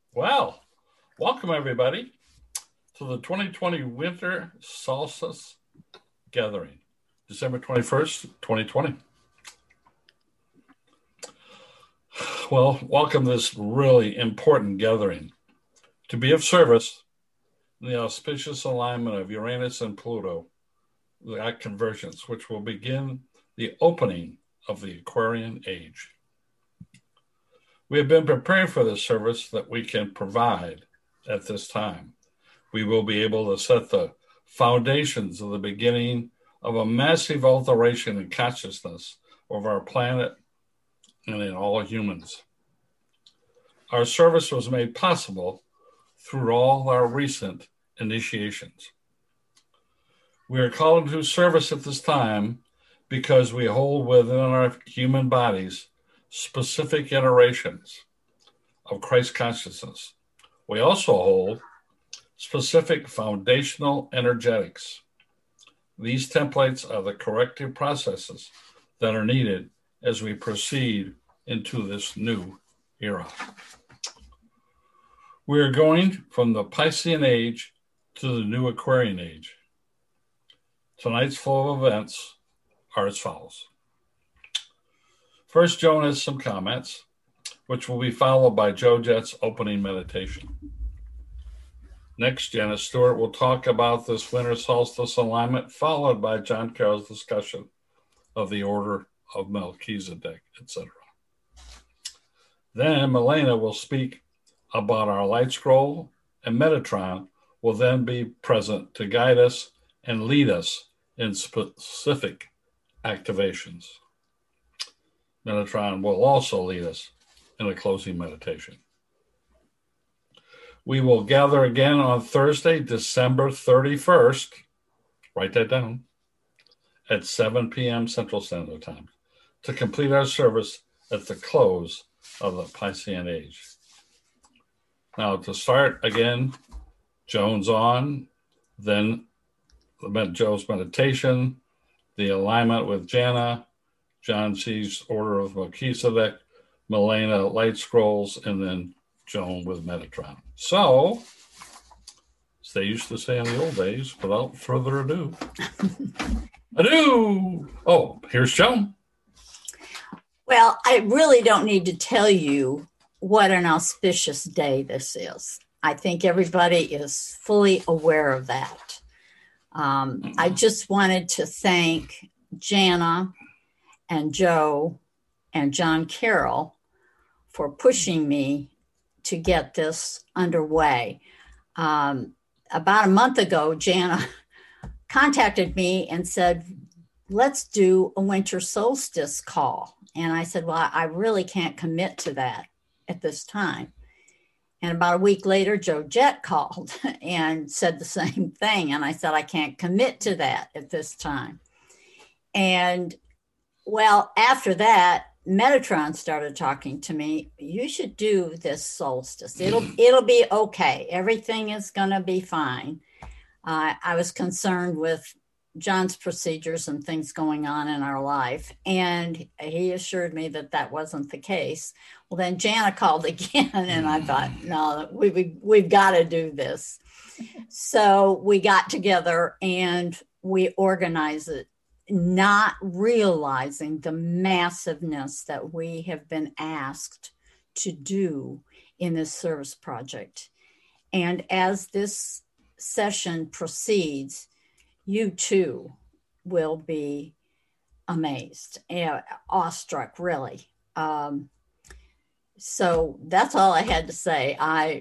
Well, welcome everybody to the 2020 Winter Solstice Gathering, December 21st, 2020. Well, welcome this really important gathering to be of service in the auspicious alignment of Uranus and Pluto, that convergence, which will begin the opening of the Aquarian age. We have been preparing for this service that we can provide at this time. We will be able to set the foundations of the beginning of a massive alteration in consciousness of our planet and in all humans. Our service was made possible through all our recent initiations. We are called into service at this time because we hold within our human bodies specific iterations of Christ consciousness. We also hold specific foundational energetics. These templates are the corrective processes that are needed as we proceed into this new era. We are going from the Piscean age to the new Aquarian age. Tonight's flow of events are as follows. First, Joan has some comments, which will be followed by Joe Jett's opening meditation. Next, Janice Stewart will talk about this winter solstice alignment, followed by John Carroll's discussion of the order of Melchizedek, etc. Then Milena will speak about our light scroll, and Metatron will then be present to guide us and lead us in specific activations. Metatron will also lead us in a closing meditation. We will gather again on Thursday, December 31st, write that down, at 7 p.m. Central Standard Time to complete our service at the close of the Piscean age. Now, to start again, Joan's on, then Joe's meditation, the alignment with Jana, John C's order of Melchizedek, Milena light scrolls, and then Joan with Metatron. So, as they used to say in the old days, without further ado, adieu! Oh, here's Joan. Well, I really don't need to tell you what an auspicious day this is. I think everybody is fully aware of that. I just wanted to thank Jana and Joe and John Carroll for pushing me to get this underway. About a month ago, Jana contacted me and said, let's do a winter solstice call. And I said, well, I really can't commit to that at this time. And about a week later, Joe Jett called and said the same thing. And I said, I can't commit to that at this time. And well, after that, Metatron started talking to me. You should do this solstice. It'll be okay. Everything is going to be fine. I was concerned with John's procedures and things going on in our life, and he assured me that that wasn't the case. Well, then Jana called again, and I thought, no, we've got to do this. So we got together and we organized it, not realizing the massiveness that we have been asked to do in this service project. And as this session proceeds, you too will be amazed, awestruck, really. So that's all I had to say.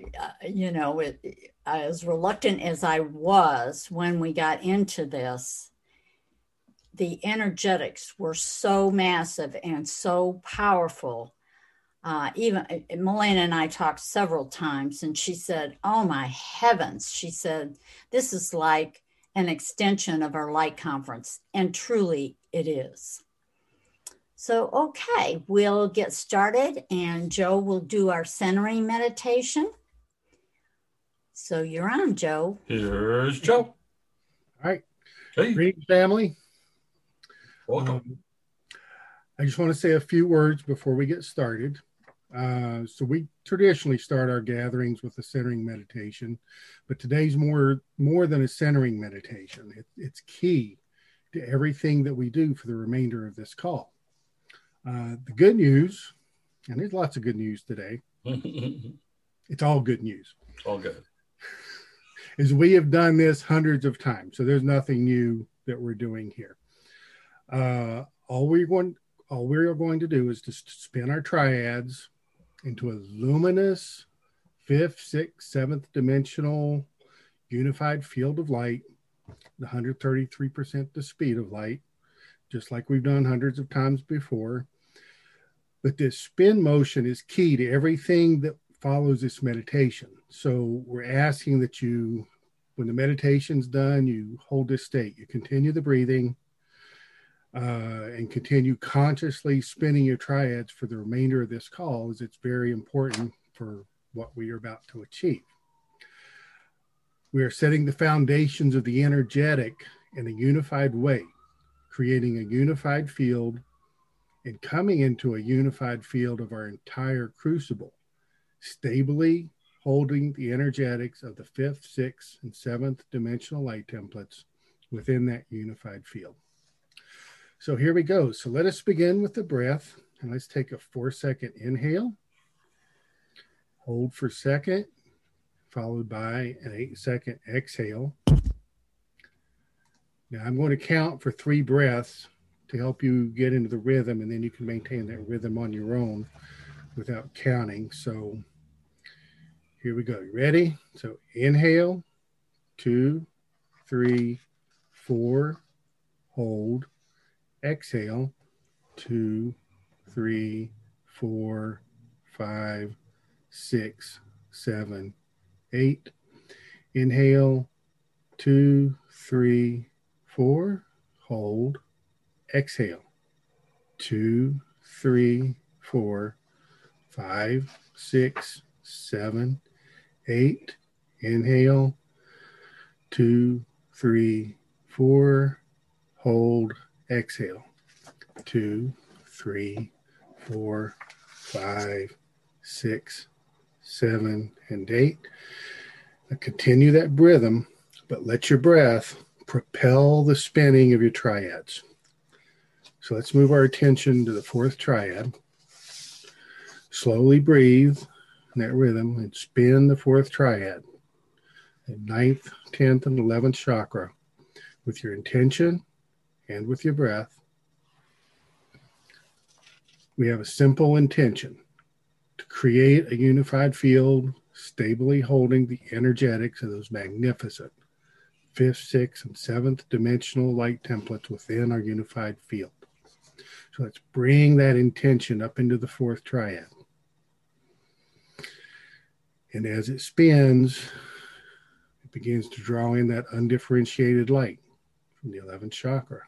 As reluctant as I was when we got into this, the energetics were so massive and so powerful. Even Milena and I talked several times, and she said, oh my heavens, she said, this is like an extension of our light conference. And truly it is. So, okay, we'll get started, and Joe will do our centering meditation. So you're on, Joe. Here's Joe. All right. Hey. Greetings, family. Welcome. I just want to say a few words before we get started. So we traditionally start our gatherings with a centering meditation, but today's more than a centering meditation. It's key to everything that we do for the remainder of this call. The good news, and there's lots of good news today. It's all good news. All good. Is we have done this hundreds of times, so there's nothing new that we're doing here. All we're going to do is just spin our triads into a luminous fifth, sixth, seventh dimensional unified field of light, 133% the speed of light, just like we've done hundreds of times before. But this spin motion is key to everything that follows this meditation. So we're asking that you, when the meditation's done, you hold this state, you continue the breathing, and continue consciously spinning your triads for the remainder of this call, as it's very important for what we are about to achieve. We are setting the foundations of the energetic in a unified way, creating a unified field and coming into a unified field of our entire crucible, stably holding the energetics of the fifth, sixth, and seventh dimensional light templates within that unified field. So here we go. So let us begin with the breath, and let's take a 4-second inhale, hold for a second, followed by an 8-second exhale. Now I'm going to count for 3 breaths to help you get into the rhythm, and then you can maintain that rhythm on your own without counting. So here we go. You ready? So inhale, 2, 3, 4, hold. Exhale, 2, 3, 4, 5, 6, 7, 8. Inhale, 2, 3, 4, hold. Exhale, 2, 3, 4, 5, 6, 7, 8. Inhale, 2, 3, 4, hold. Exhale, 2, 3, 4, 5, 6, 7, and 8. Now continue that rhythm, but let your breath propel the spinning of your triads. So let's move our attention to the 4th triad. Slowly breathe in that rhythm and spin the 4th triad, the 9th, 10th, and 11th chakra with your intention and with your breath. We have a simple intention to create a unified field, stably holding the energetics of those magnificent 5th, 6th, and 7th dimensional light templates within our unified field. So let's bring that intention up into the 4th triad. And as it spins, it begins to draw in that undifferentiated light from the 11th chakra.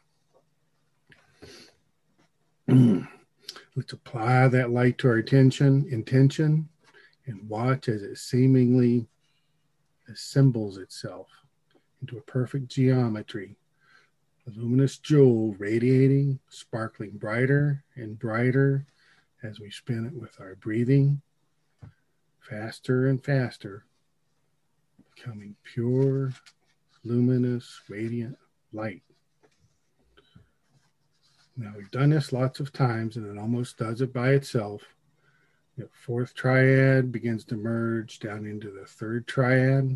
Let's apply that light to our intention, and watch as it seemingly assembles itself into a perfect geometry, a luminous jewel radiating, sparkling brighter and brighter as we spin it with our breathing, faster and faster, becoming pure, luminous, radiant light. Now, we've done this lots of times, and it almost does it by itself. The 4th triad begins to merge down into the 3rd triad.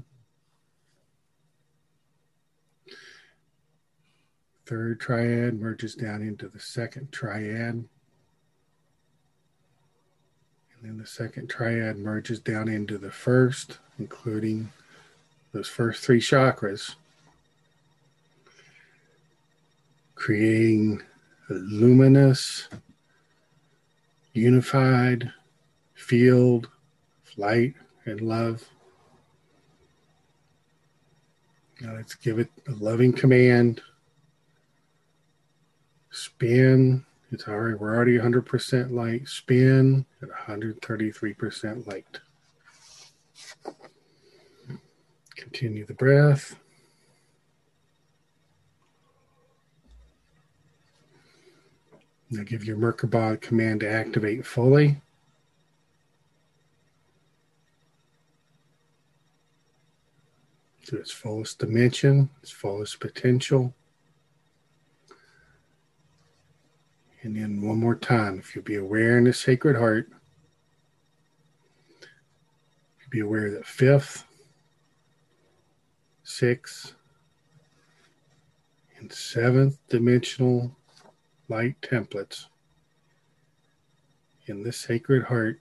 3rd triad merges down into the 2nd triad. And then the 2nd triad merges down into the 1st, including those first 3 chakras, creating a luminous, unified field of light and love. Now let's give it a loving command. Spin. We're already 100% light. Spin at 133% light. Continue the breath. Now give your Merkaba command to activate fully. to its fullest dimension, its fullest potential. And then one more time, if you'll be aware in the Sacred Heart, be aware that fifth, sixth, and seventh dimensional light templates in the Sacred Heart,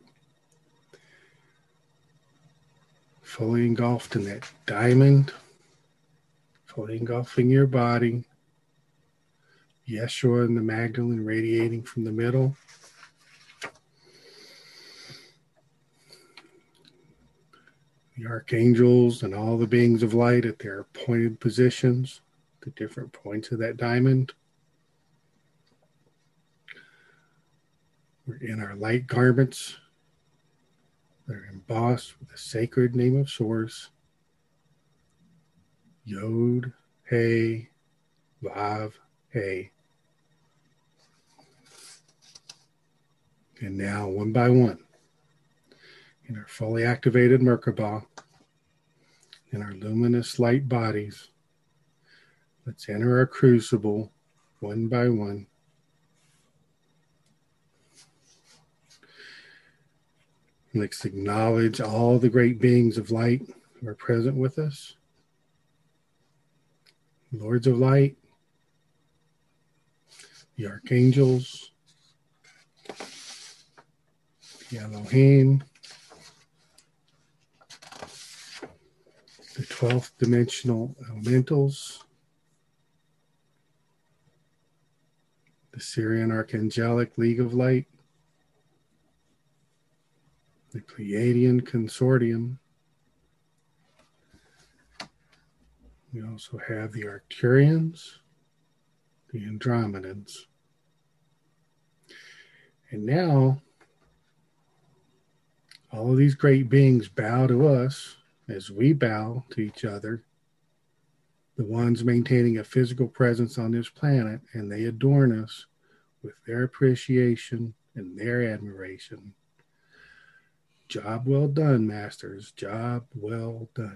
fully engulfed in that diamond, fully engulfing your body. Yeshua and the Magdalene radiating from the middle. The archangels and all the beings of light at their appointed positions, the different points of that diamond. We're in our light garments. They're embossed with the sacred name of Source. Yod, He, Vav, He. And now, one by one, in our fully activated Merkabah, in our luminous light bodies, let's enter our crucible one by one. Let's acknowledge all the great beings of light who are present with us. Lords of light, the archangels, the Elohim, the 12th dimensional elementals, the Syrian Archangelic League of Light, the Pleiadian Consortium. We also have the Arcturians, the Andromedans. And now, all of these great beings bow to us as we bow to each other, the ones maintaining a physical presence on this planet, and they adorn us with their appreciation and their admiration. Job well done, masters. Job well done.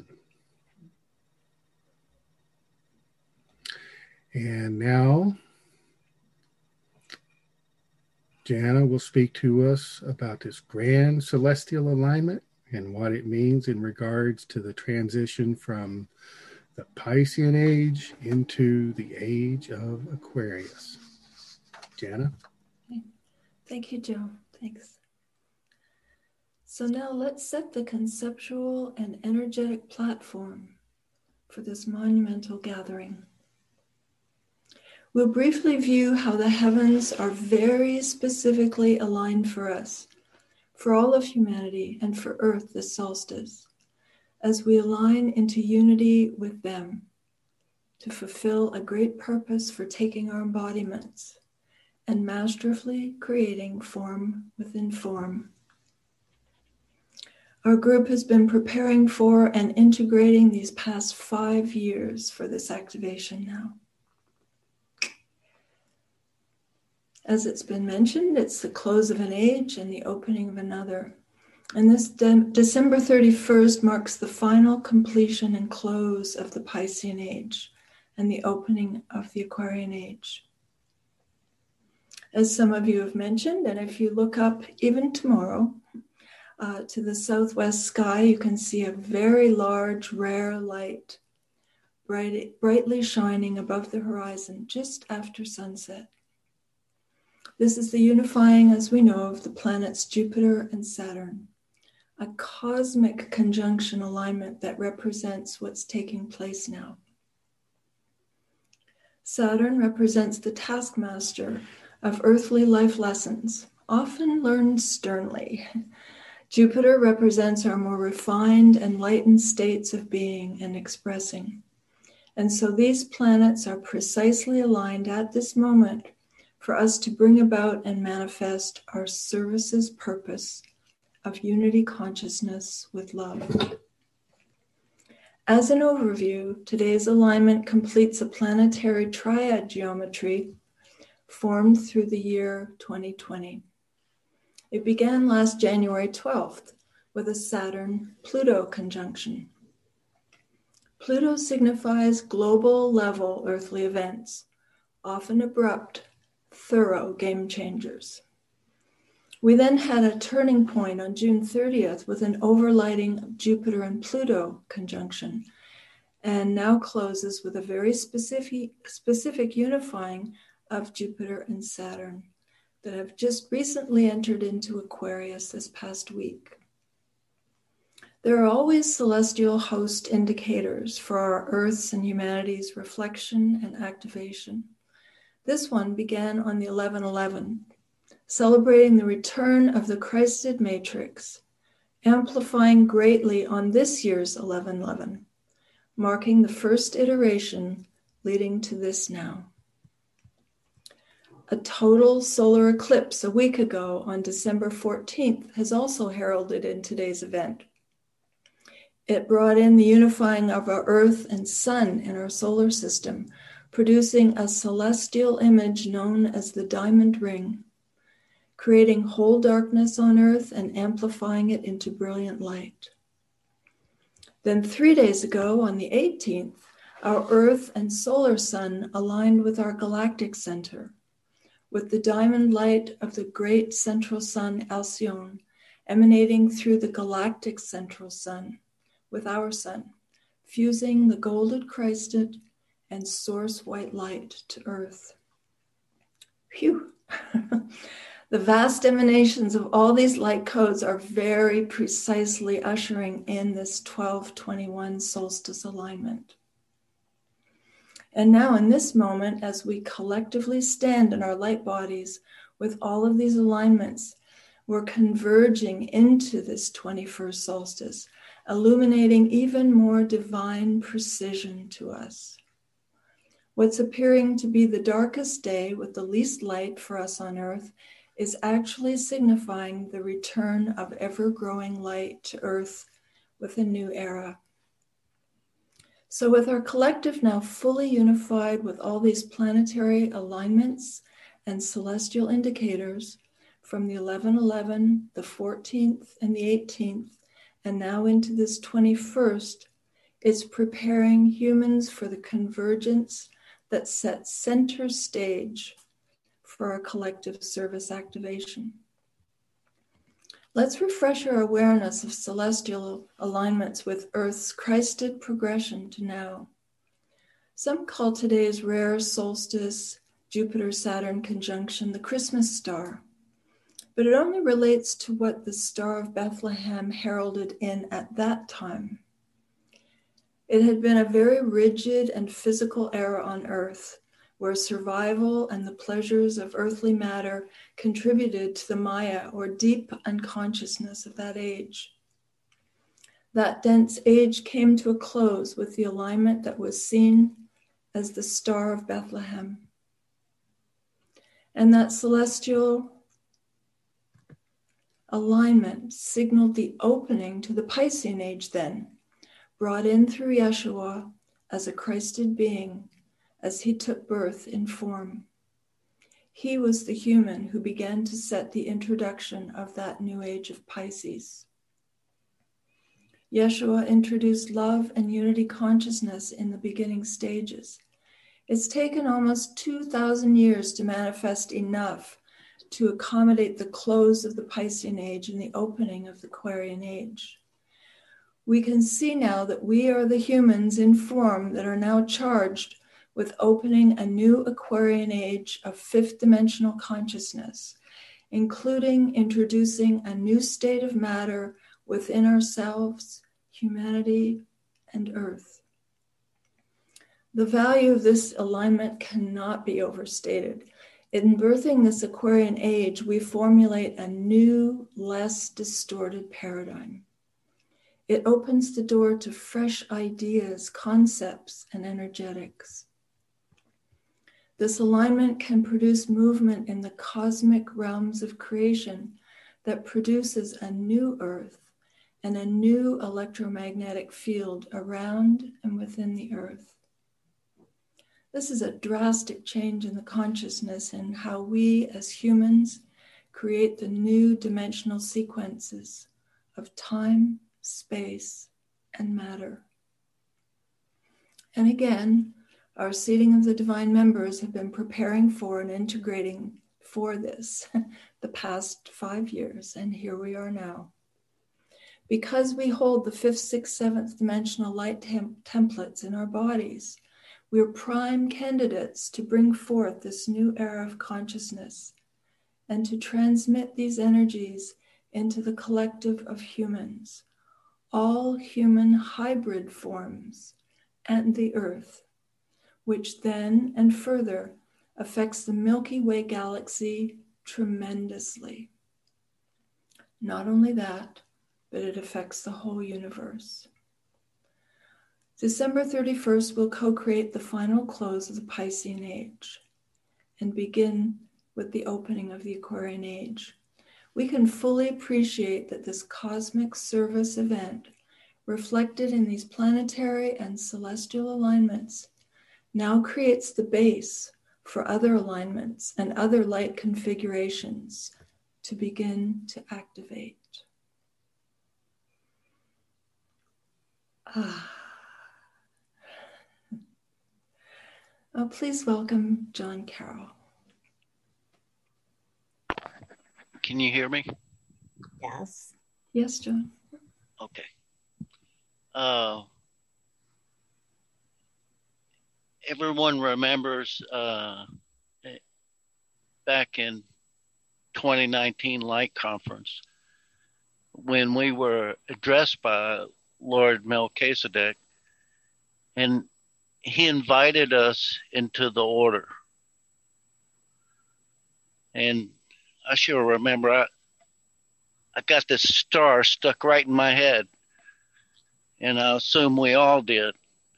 And now, Jana will speak to us about this grand celestial alignment and what it means in regards to the transition from the Piscean age into the age of Aquarius. Jana? Thank you, Joe. Thanks. So now let's set the conceptual and energetic platform for this monumental gathering. We'll briefly view how the heavens are very specifically aligned for us, for all of humanity, and for Earth this solstice, as we align into unity with them to fulfill a great purpose for taking our embodiments and masterfully creating form within form. Our group has been preparing for and integrating these past 5 years for this activation now. As it's been mentioned, it's the close of an age and the opening of another. And this December 31st marks the final completion and close of the Piscean age and the opening of the Aquarian age. As some of you have mentioned, and if you look up even tomorrow to the southwest sky, you can see a very large, rare light brightly shining above the horizon just after sunset. This is the unifying, as we know, of the planets Jupiter and Saturn, a cosmic conjunction alignment that represents what's taking place now. Saturn represents the taskmaster of earthly life lessons, often learned sternly. Jupiter represents our more refined, enlightened states of being and expressing. And so these planets are precisely aligned at this moment for us to bring about and manifest our service's purpose of unity consciousness with love. As an overview, today's alignment completes a planetary triad geometry formed through the year 2020. It began last January 12th with a Saturn-Pluto conjunction. Pluto signifies global level earthly events, often abrupt, thorough game changers. We then had a turning point on June 30th with an overlighting of Jupiter and Pluto conjunction, and now closes with a very specific unifying of Jupiter and Saturn that have just recently entered into Aquarius this past week. There are always celestial host indicators for our Earth's and humanity's reflection and activation. This one began on the 11/11, celebrating the return of the Christed matrix, amplifying greatly on this year's 11/11, marking the first iteration leading to this now. A total solar eclipse a week ago on December 14th has also heralded in today's event. It brought in the unifying of our Earth and Sun in our solar system, producing a celestial image known as the diamond ring, creating whole darkness on Earth and amplifying it into brilliant light. Then 3 days ago, on the 18th, our Earth and solar sun aligned with our galactic center, with the diamond light of the great central sun Alcyone emanating through the galactic central sun with our sun, fusing the golden Christed and source white light to Earth. Phew! The vast emanations of all these light codes are very precisely ushering in this 12/21 solstice alignment. And now in this moment, as we collectively stand in our light bodies with all of these alignments, we're converging into this 21st solstice, illuminating even more divine precision to us. What's appearing to be the darkest day with the least light for us on Earth is actually signifying the return of ever-growing light to Earth with a new era. So with our collective now fully unified with all these planetary alignments and celestial indicators from the 11/11, the 14th, and the 18th, and now into this 21st, it's preparing humans for the convergence that sets center stage for our collective service activation. Let's refresh our awareness of celestial alignments with Earth's Christed progression to now. Some call today's rare solstice, Jupiter-Saturn conjunction, the Christmas star, but it only relates to what the Star of Bethlehem heralded in at that time. It had been a very rigid and physical era on Earth, where survival and the pleasures of earthly matter contributed to the Maya, or deep unconsciousness of that age. That dense age came to a close with the alignment that was seen as the Star of Bethlehem. And that celestial alignment signaled the opening to the Piscean age then, brought in through Yeshua as a Christed being, as he took birth in form. He was the human who began to set the introduction of that new age of Pisces. Yeshua introduced love and unity consciousness in the beginning stages. It's taken almost 2,000 years to manifest enough to accommodate the close of the Piscean age and the opening of the Aquarian age. We can see now that we are the humans in form that are now charged with opening a new Aquarian age of fifth dimensional consciousness, including introducing a new state of matter within ourselves, humanity, and Earth. The value of this alignment cannot be overstated. In birthing this Aquarian age, we formulate a new, less distorted paradigm. It opens the door to fresh ideas, concepts, and energetics. This alignment can produce movement in the cosmic realms of creation that produces a new Earth and a new electromagnetic field around and within the Earth. This is a drastic change in the consciousness and how we as humans create the new dimensional sequences of time, space, and matter. And again, our seating of the divine members have been preparing for and integrating for this the past 5 years, and here we are now. Because we hold the 5th, 6th, 7th dimensional light templates in our bodies, we're prime candidates to bring forth this new era of consciousness and to transmit these energies into the collective of humans, all human hybrid forms, and the earth, which then and further affects the Milky Way galaxy tremendously. Not only that, but it affects the whole universe. December 31st will co-create the final close of the Piscean Age and begin with the opening of the Aquarian Age. We can fully appreciate that this cosmic service event, reflected in these planetary and celestial alignments, now creates the base for other alignments and other light configurations to begin to activate. Oh, please welcome John Carroll. Can you hear me? Yes. Yes, John. Okay. Everyone remembers back in 2019 Light Conference when we were addressed by Lord Melchizedek, and he invited us into the order. And I sure remember I got this star stuck right in my head, and I assume we all did.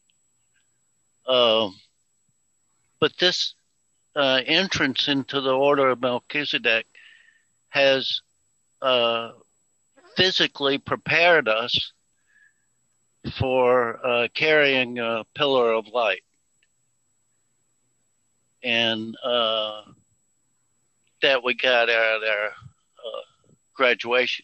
But this entrance into the order of Melchizedek has physically prepared us for carrying a pillar of light. And that we got out of our graduation.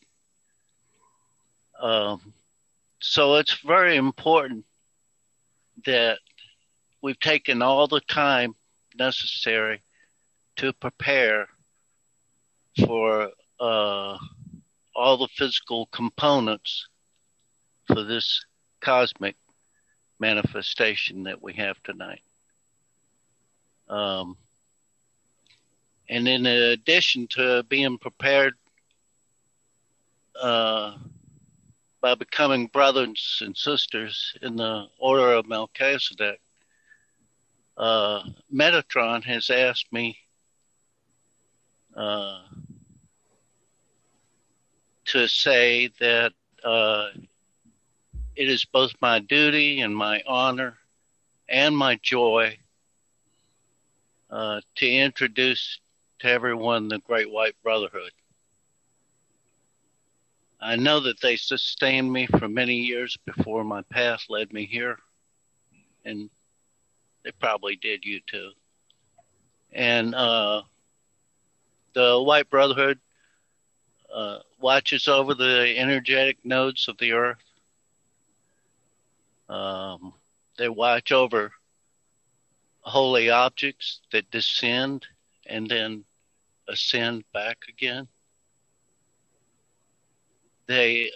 So it's very important that we've taken all the time necessary to prepare for all the physical components for this cosmic manifestation that we have tonight. And in addition to being prepared by becoming brothers and sisters in the order of Melchizedek, Metatron has asked me to say that it is both my duty and my honor and my joy to introduce to everyone the Great White Brotherhood. I know that they sustained me for many years before my path led me here, and they probably did you too. And the White Brotherhood watches over the energetic nodes of the earth. They watch over holy objects that descend and then ascend back again. They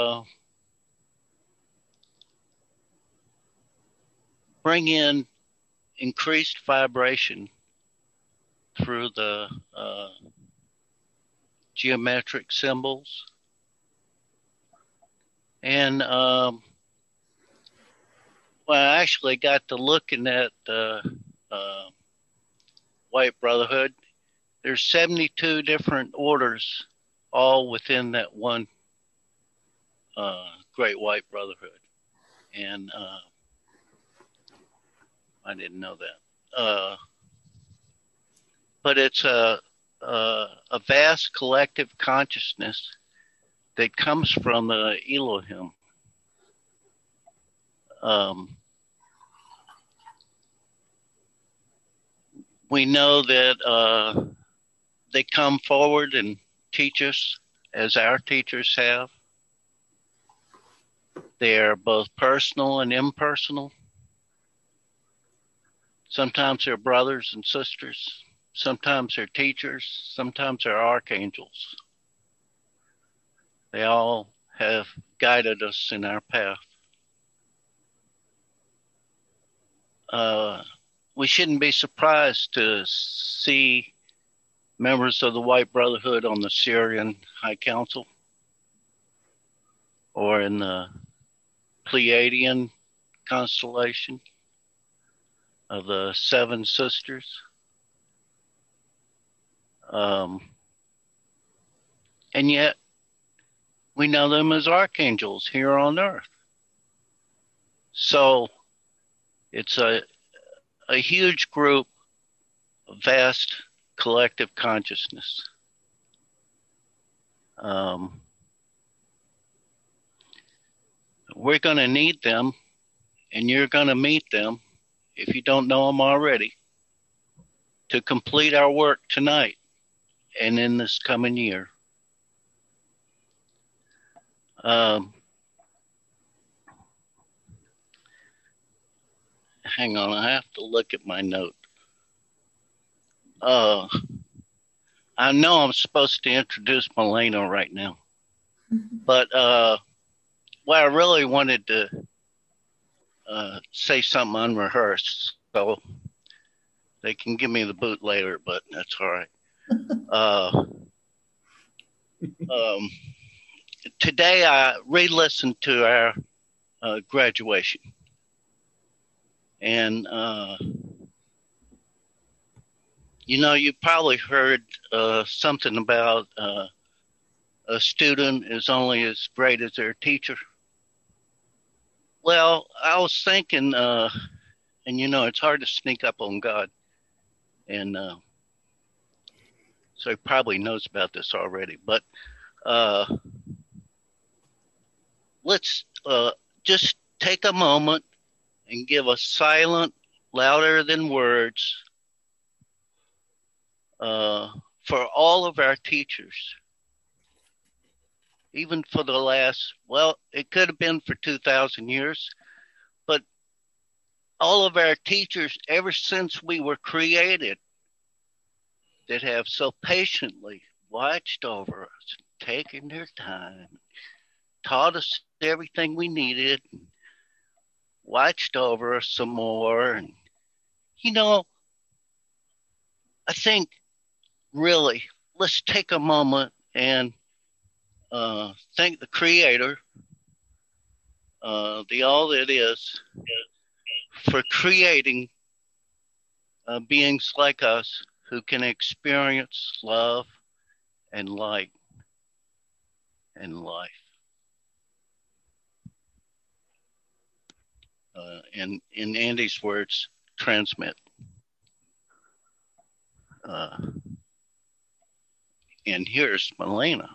bring in increased vibration through the geometric symbols. And well, I actually got to looking at the White Brotherhood. There's 72 different orders, all within that one Great White Brotherhood. And I didn't know that. But it's a vast collective consciousness that comes from the Elohim. We know that they come forward and teach us as our teachers have. They are both personal and impersonal. Sometimes they're brothers and sisters. Sometimes they're teachers. Sometimes they're archangels. They all have guided us in our path. We shouldn't be surprised to see members of the White Brotherhood on the Syrian High Council or in the Pleiadian constellation of the Seven Sisters. And yet we know them as archangels here on earth. So it's a huge group, a vast collective consciousness. We're going to need them, and you're going to meet them, if you don't know them already, to complete our work tonight and in this coming year. Hang on, I have to look at my note. I know I'm supposed to introduce Milena right now, but I really wanted to say something unrehearsed, so they can give me the boot later, but that's all right. Today I re-listened to our graduation, and you probably heard something about a student is only as great as their teacher. Well, I was thinking, and it's hard to sneak up on God, and so he probably knows about this already, but let's just take a moment and give a silent, louder than words for all of our teachers, even for the last, it could have been for 2,000 years, but all of our teachers ever since we were created that have so patiently watched over us, taken their time, taught us everything we needed, watched over us some more. And, I think really, let's take a moment and thank the Creator, the all that is, for creating beings like us who can experience love and light and life. And in Andy's words, transmit. And here's Milena.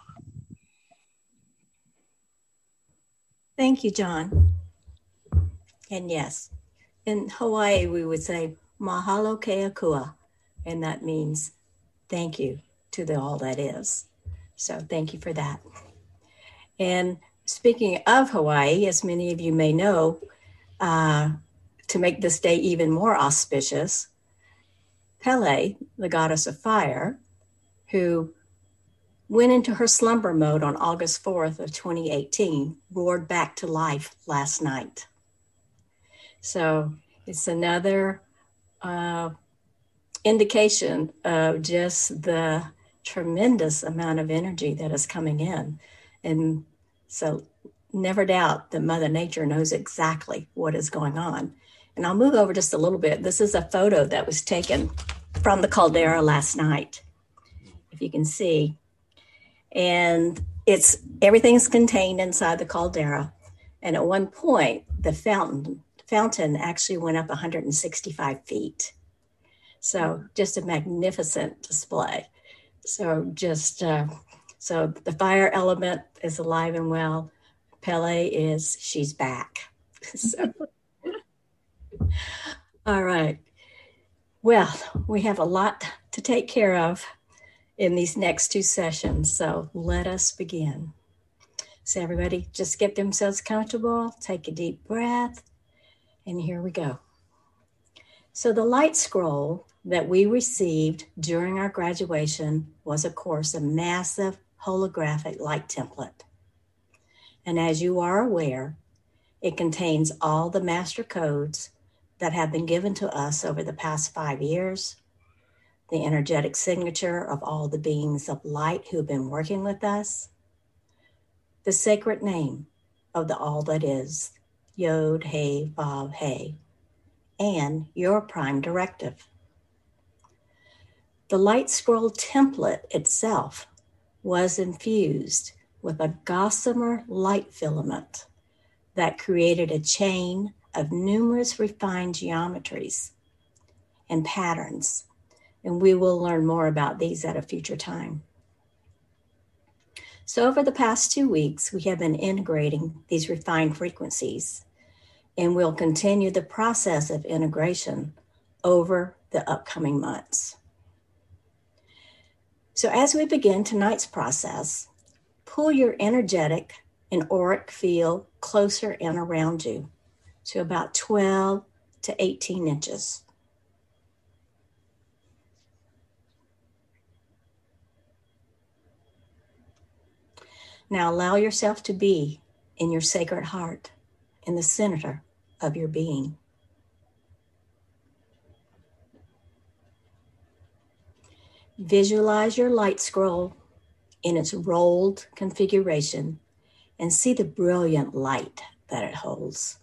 Thank you, John. And yes, in Hawaii, we would say mahalo ke akua, and that means thank you to the all that is. So thank you for that. And speaking of Hawaii, as many of you may know, to make this day even more auspicious, Pele, the goddess of fire, who went into her slumber mode on August 4th of 2018, roared back to life last night. So it's another indication of just the tremendous amount of energy that is coming in. And so never doubt that Mother Nature knows exactly what is going on. And I'll move over just a little bit. This is a photo that was taken from the last night, if you can see. And everything's contained inside the caldera. And at one point, the fountain actually went up 165 feet. So just a magnificent display. So so the fire element is alive and well. Pele she's back. So, all right. Well, we have a lot to take care of in these next two sessions. So let us begin. So everybody just get themselves comfortable, take a deep breath, and here we go. So the light scroll that we received during our graduation was, of course, a massive holographic light template. And as you are aware, it contains all the master codes that have been given to us over the past 5 years, the energetic signature of all the beings of light who have been working with us, the sacred name of the All That Is, Yod He Vav He, and your prime directive. The light scroll template itself was infused with a gossamer light filament that created a chain of numerous refined geometries and patterns, and we will learn more about these at a future time. So over the past 2 weeks, we have been integrating these refined frequencies, and we'll continue the process of integration over the upcoming months. So as we begin tonight's process, pull your energetic and auric field closer and around you to about 12 to 18 inches. Now allow yourself to be in your sacred heart, in the center of your being. Visualize your light scroll in its rolled configuration and see the brilliant light that it holds.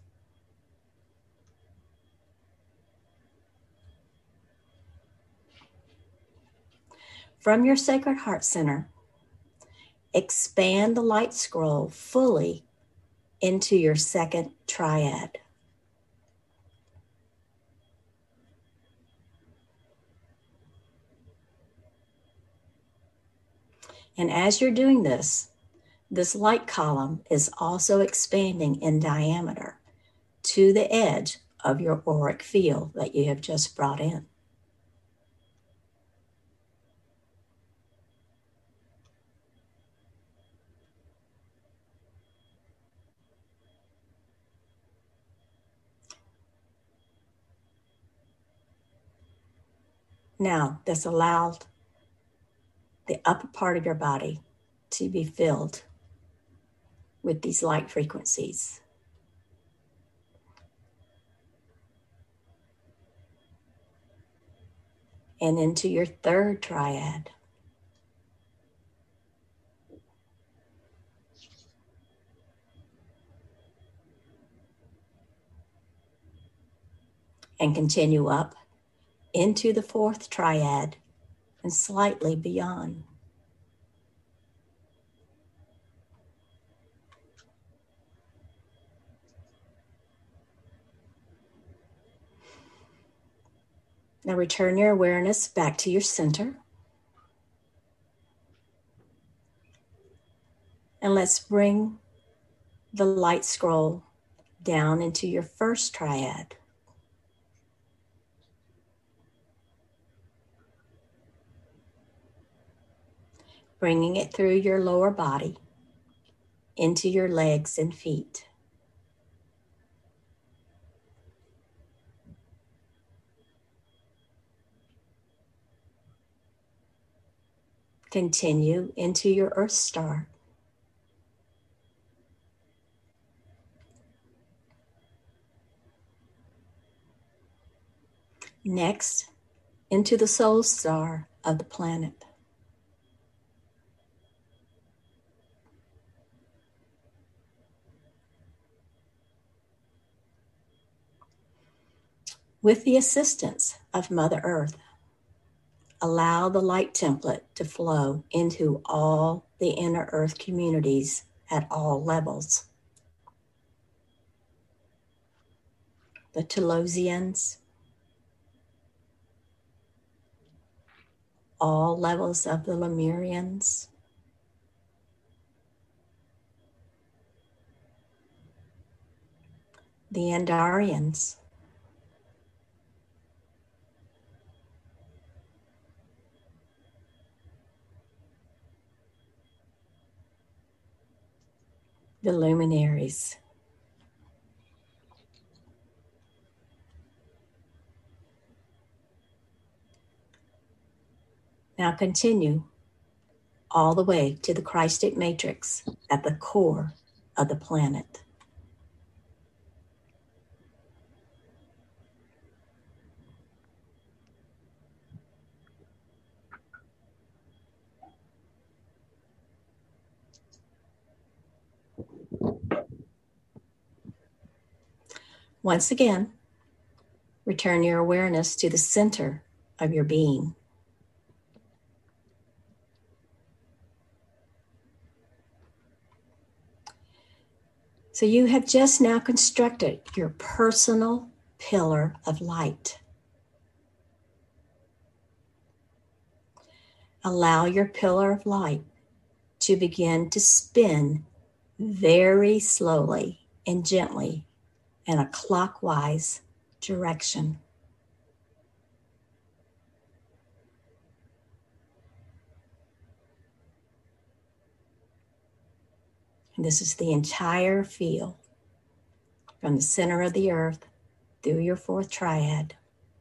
From your sacred heart center, expand the light scroll fully into your second triad. And as you're doing this light column is also expanding in diameter to the edge of your auric field that you have just brought in. Now, this allowed the upper part of your body to be filled with these light frequencies. And into your third triad. And continue up into the fourth triad and slightly beyond. Now return your awareness back to your center. And let's bring the light scroll down into your first triad. Bringing it through your lower body into your legs and feet. Continue into your Earth Star. Next, into the Soul Star of the planet. With the assistance of Mother Earth, allow the light template to flow into all the inner Earth communities at all levels. The Telosians, all levels of the Lemurians, the Andarians, the luminaries, Now continue all the way to the Christic matrix at the core of the planet. Once again, return your awareness to the center of your being. So you have just now constructed your personal pillar of light. Allow your pillar of light to begin to spin very slowly and gently in a clockwise direction. And this is the entire field from the center of the earth through your fourth triad.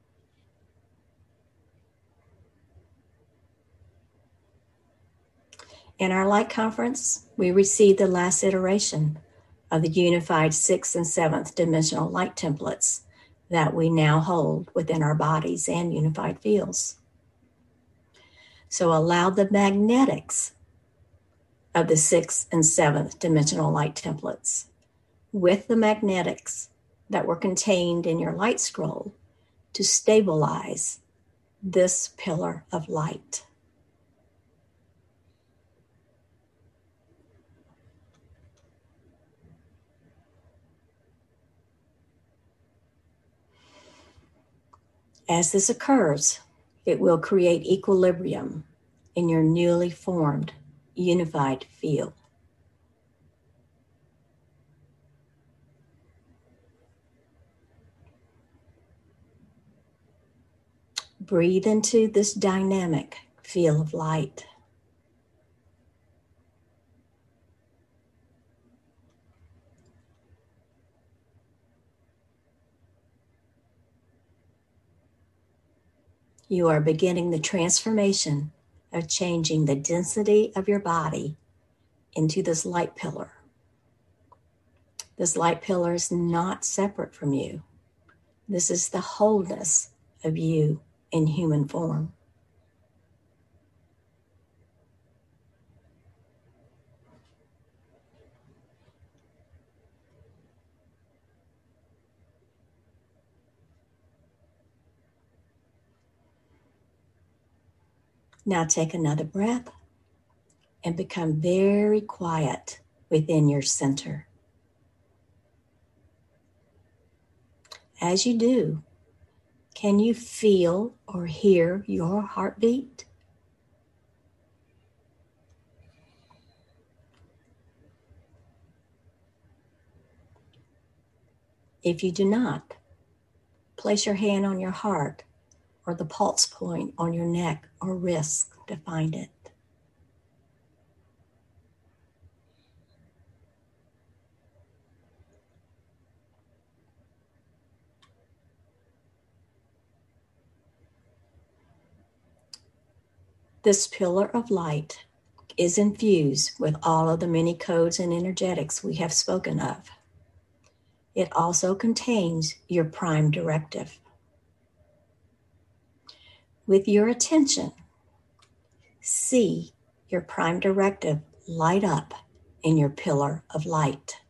In our light conference, we received the last iteration of the unified 6th and 7th dimensional light templates that we now hold within our bodies and unified fields. So allow the magnetics of the 6th and 7th dimensional light templates with the magnetics that were contained in your light scroll to stabilize this pillar of light. As this occurs, it will create equilibrium in your newly formed unified field. Breathe into this dynamic field of light. You are beginning the transformation of changing the density of your body into this light pillar. This light pillar is not separate from you. This is the wholeness of you in human form. Now take another breath and become very quiet within your center. As you do, can you feel or hear your heartbeat? If you do not, place your hand on your heart or the pulse point on your neck or wrist to find it. This pillar of light is infused with all of the many codes and energetics we have spoken of. It also contains your prime directive. With your attention, see your prime directive light up in your pillar of light.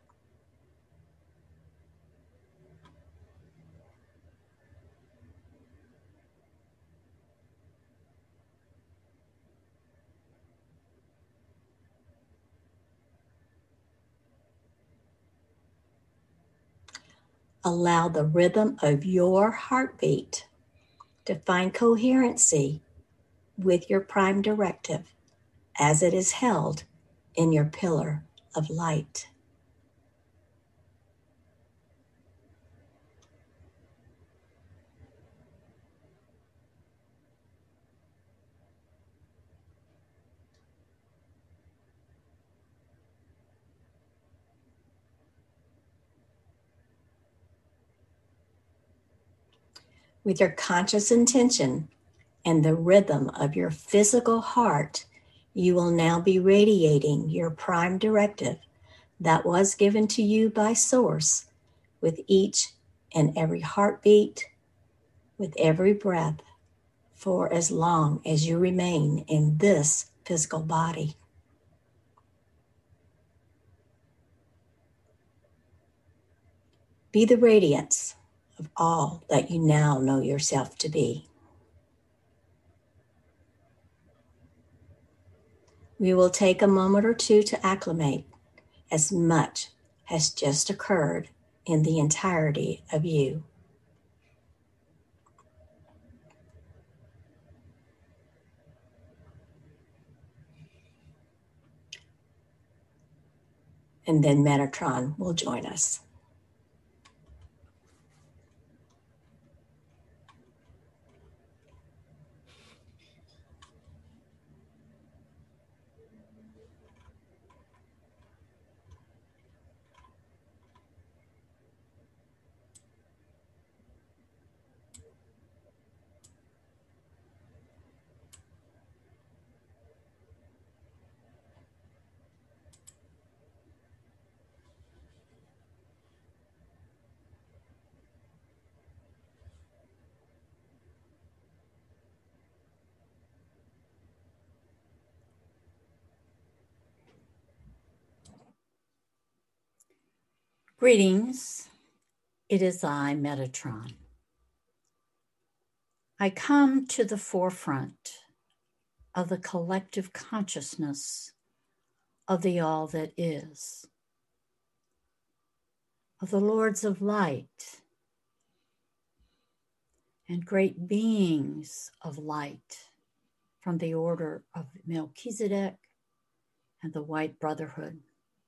Allow the rhythm of your heartbeat to find coherency with your prime directive as it is held in your pillar of light. With your conscious intention and the rhythm of your physical heart, you will now be radiating your prime directive that was given to you by Source with each and every heartbeat, with every breath, for as long as you remain in this physical body. Be the radiance of all that you now know yourself to be. We will take a moment or two to acclimate, as much has just occurred in the entirety of you. And then Metatron will join us. Greetings, it is I, Metatron. I come to the forefront of the collective consciousness of the all that is, of the Lords of Light and great beings of light from the order of Melchizedek and the White Brotherhood.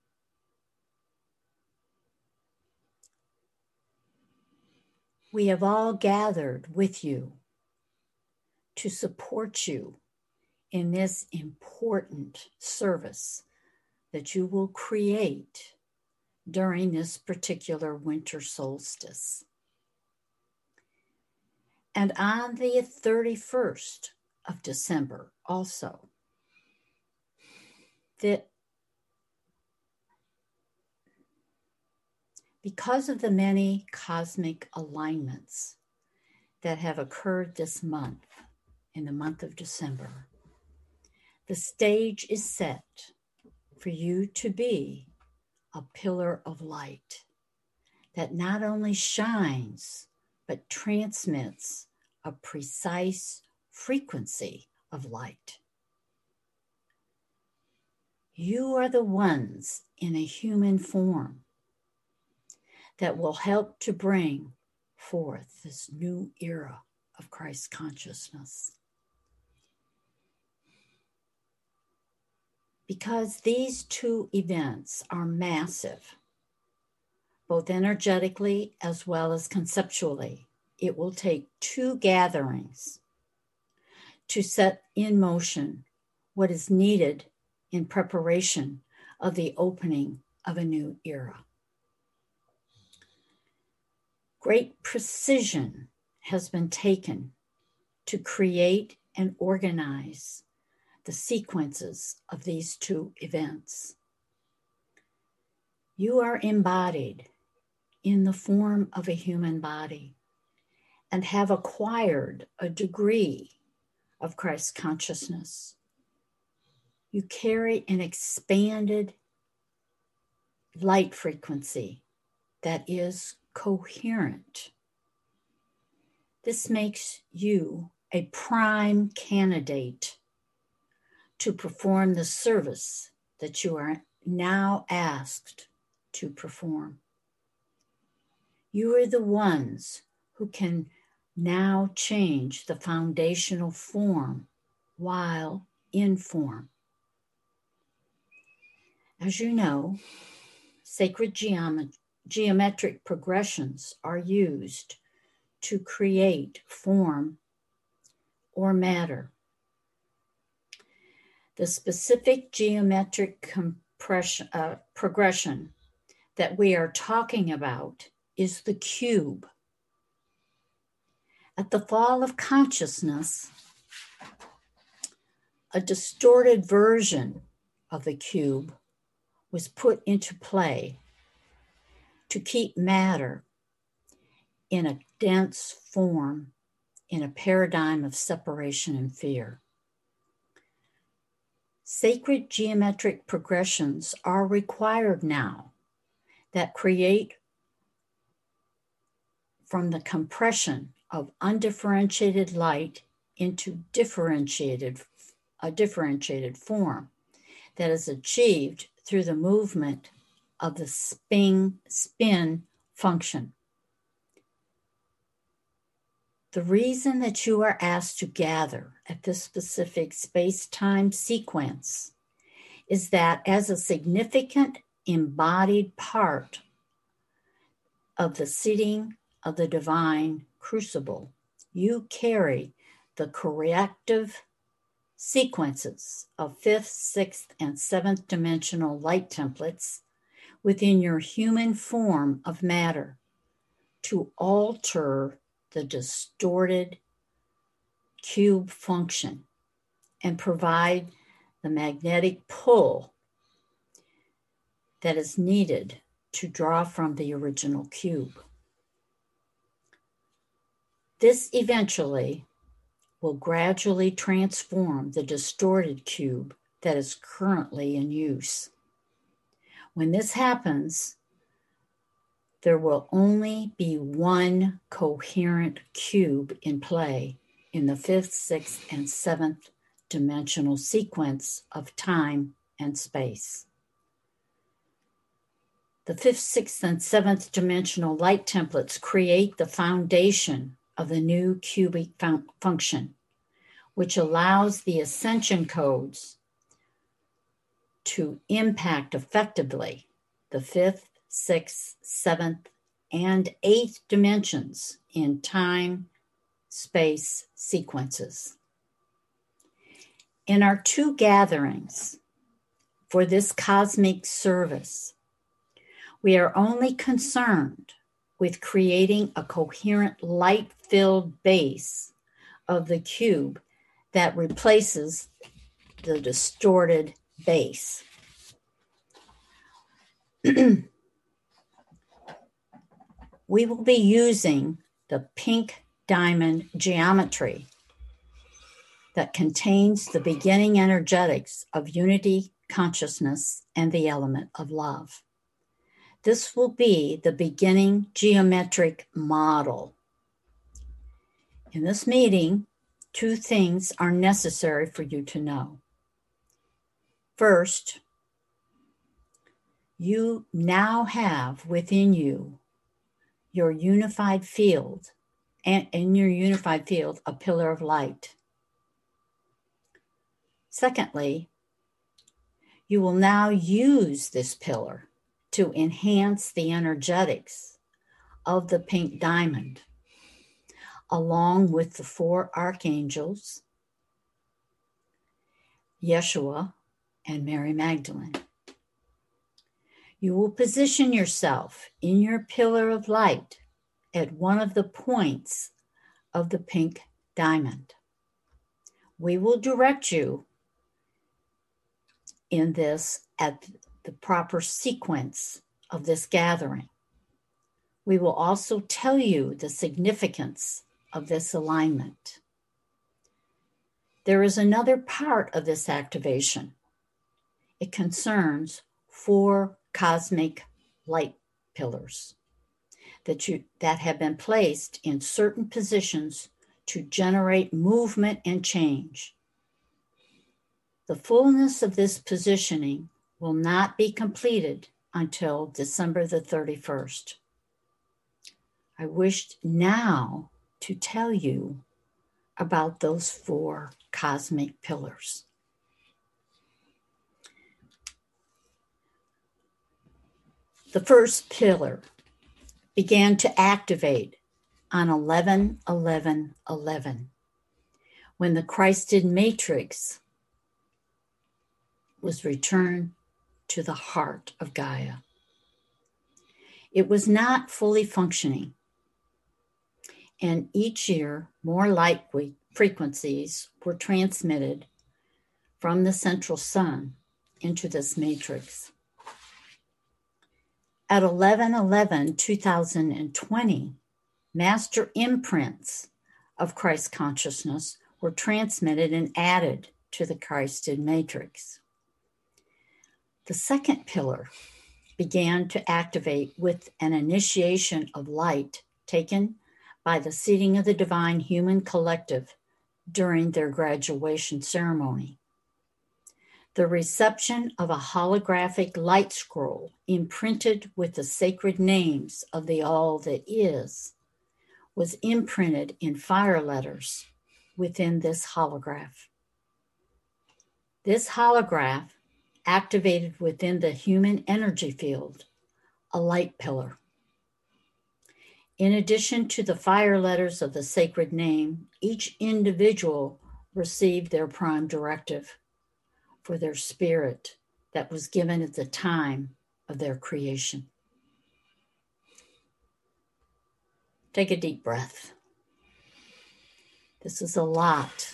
We have all gathered with you to support you in this important service that you will create during this particular winter solstice. And on the 31st of December also, because of the many cosmic alignments that have occurred this month, in the month of December, the stage is set for you to be a pillar of light that not only shines, but transmits a precise frequency of light. You are the ones in a human form that will help to bring forth this new era of Christ consciousness. Because these two events are massive, both energetically as well as conceptually, it will take two gatherings to set in motion what is needed in preparation of the opening of a new era. Great precision has been taken to create and organize the sequences of these two events. You are embodied in the form of a human body and have acquired a degree of Christ consciousness. You carry an expanded light frequency that is coherent. This makes you a prime candidate to perform the service that you are now asked to perform. You are the ones who can now change the foundational form while in form. As you know, sacred geometric progressions are used to create form or matter. The specific geometric progression that we are talking about is the cube. At the fall of consciousness, a distorted version of the cube was put into play to keep matter in a dense form in a paradigm of separation and fear. Sacred geometric progressions are required now that create from the compression of undifferentiated light into a differentiated form that is achieved through the movement of the spin function. The reason that you are asked to gather at this specific space-time sequence is that as a significant embodied part of the seating of the divine crucible, you carry the corrective sequences of fifth, sixth, and seventh dimensional light templates within your human form of matter to alter the distorted cube function and provide the magnetic pull that is needed to draw from the original cube. This eventually will gradually transform the distorted cube that is currently in use. When this happens, there will only be one coherent cube in play in the fifth, sixth, and seventh dimensional sequence of time and space. The fifth, sixth, and seventh dimensional light templates create the foundation of the new cubic function, which allows the ascension codes to impact effectively the fifth, sixth, seventh, and eighth dimensions in time, space sequences. In our two gatherings for this cosmic service, we are only concerned with creating a coherent light-filled base of the cube that replaces the distorted base. We will be using the pink diamond geometry that contains the beginning energetics of unity, consciousness, and the element of love. This will be the beginning geometric model. In this meeting, two things are necessary for you to know. First, you now have within you your unified field, and in your unified field, a pillar of light. Secondly, you will now use this pillar to enhance the energetics of the pink diamond, along with the four archangels, Yeshua, and Mary Magdalene. You will position yourself in your pillar of light at one of the points of the pink diamond. We will direct you in this at the proper sequence of this gathering. We will also tell you the significance of this alignment. There is another part of this activation. It concerns four cosmic light pillars that have been placed in certain positions to generate movement and change. The fullness of this positioning will not be completed until December the 31st. I wished now to tell you about those four cosmic pillars. The first pillar began to activate on 11/11/11, when the Christed matrix was returned to the heart of Gaia. It was not fully functioning, and each year more light frequencies were transmitted from the central sun into this matrix. At 11/11/2020, master imprints of Christ consciousness were transmitted and added to the Christed matrix. The second pillar began to activate with an initiation of light taken by the seating of the Divine Human Collective during their graduation ceremony. The reception of a holographic light scroll imprinted with the sacred names of the All That Is was imprinted in fire letters within this holograph. This holograph activated within the human energy field a light pillar. In addition to the fire letters of the sacred name, each individual received their prime directive for their spirit that was given at the time of their creation. Take a deep breath. This is a lot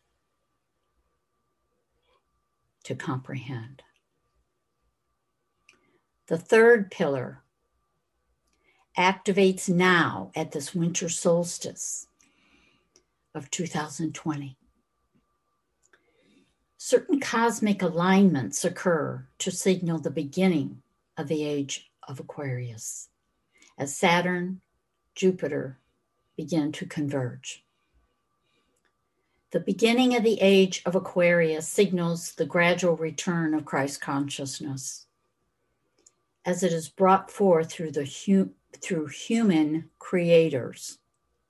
to comprehend. The third pillar activates now at this winter solstice of 2020. Certain cosmic alignments occur to signal the beginning of the age of Aquarius, as Saturn, Jupiter begin to converge. The beginning of the age of Aquarius signals the gradual return of Christ consciousness, as it is brought forth through human creators.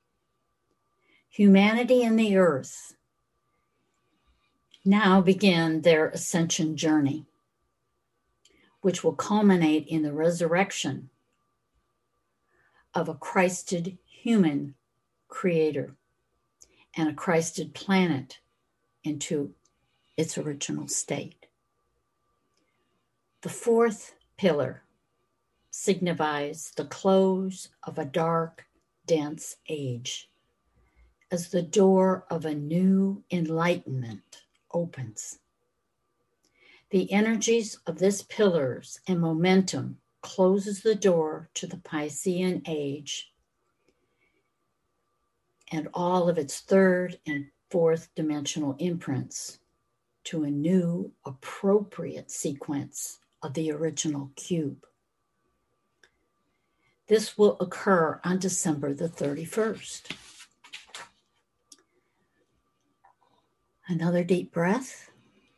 Humanity and the earth now begin their ascension journey, which will culminate in the resurrection of a Christed human creator and a Christed planet into its original state. The fourth pillar signifies the close of a dark, dense age, as the door of a new enlightenment opens. The energies of this pillars and momentum closes the door to the Piscean age and all of its third and fourth dimensional imprints to a new appropriate sequence of the original cube. This will occur on December the 31st. Another deep breath.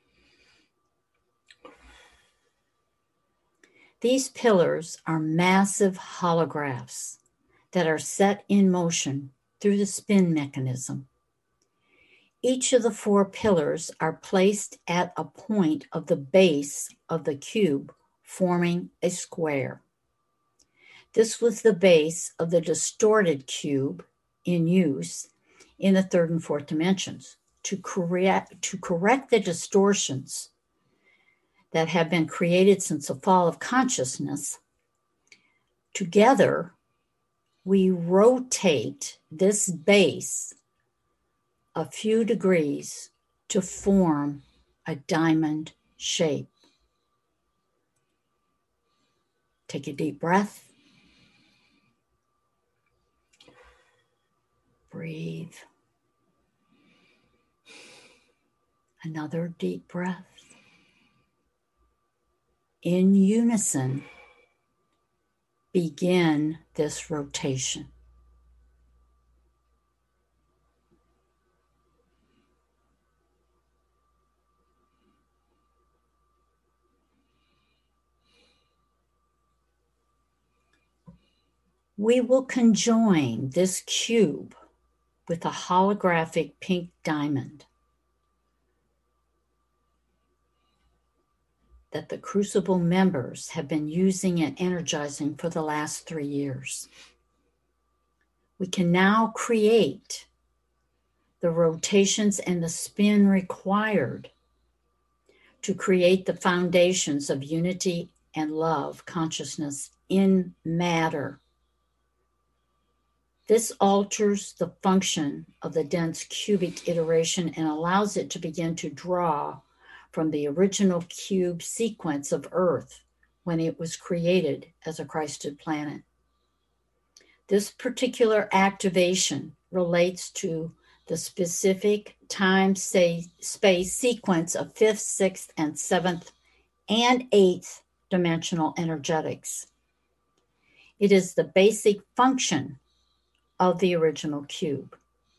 These pillars are massive holographs that are set in motion through the spin mechanism. Each of the four pillars are placed at a point of the base of the cube, forming a square. This was the base of the distorted cube in use in the third and fourth dimensions. To correct the distortions that have been created since the fall of consciousness, together we rotate this base a few degrees to form a diamond shape. Take a deep breath. Breathe. Another deep breath. In unison, begin this rotation. We will conjoin this cube with a holographic pink diamond that the Crucible members have been using and energizing for the last 3 years. We can now create the rotations and the spin required to create the foundations of unity and love consciousness in matter. This alters the function of the dense cubic iteration and allows it to begin to draw from the original cube sequence of Earth when it was created as a Christed planet. This particular activation relates to the specific time-space sequence of 5th, 6th, and 7th, and 8th dimensional energetics. It is the basic function of the original cube.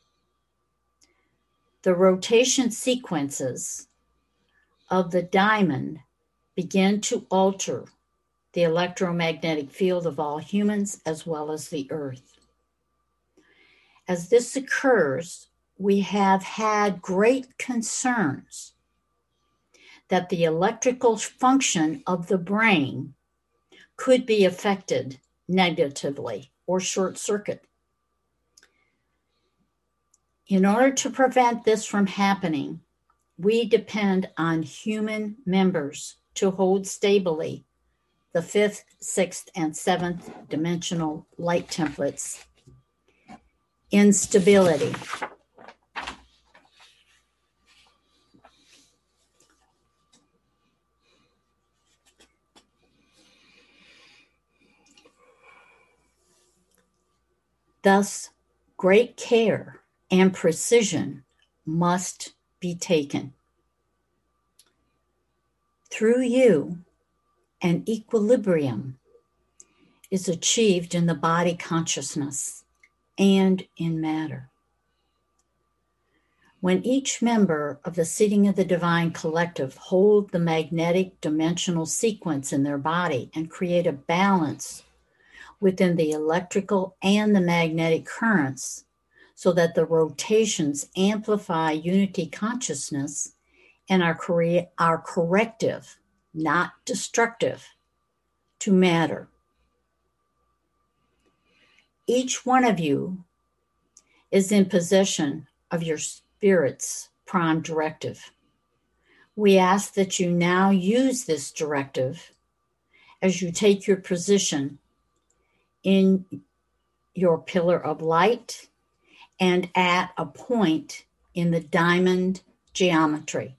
The rotation sequences of the diamond begin to alter the electromagnetic field of all humans as well as the Earth. As this occurs, we have had great concerns that the electrical function of the brain could be affected negatively or short circuit. In order to prevent this from happening, we depend on human members to hold stably the 5th, 6th, and 7th dimensional light templates in stability. Thus, great care and precision must be taken. Through you, an equilibrium is achieved in the body consciousness and in matter. When each member of the Seating of the Divine Collective hold the magnetic dimensional sequence in their body and create a balance within the electrical and the magnetic currents so that the rotations amplify unity consciousness and are corrective, not destructive, to matter. Each one of you is in possession of your spirit's prime directive. We ask that you now use this directive as you take your position in your pillar of light and at a point in the diamond geometry.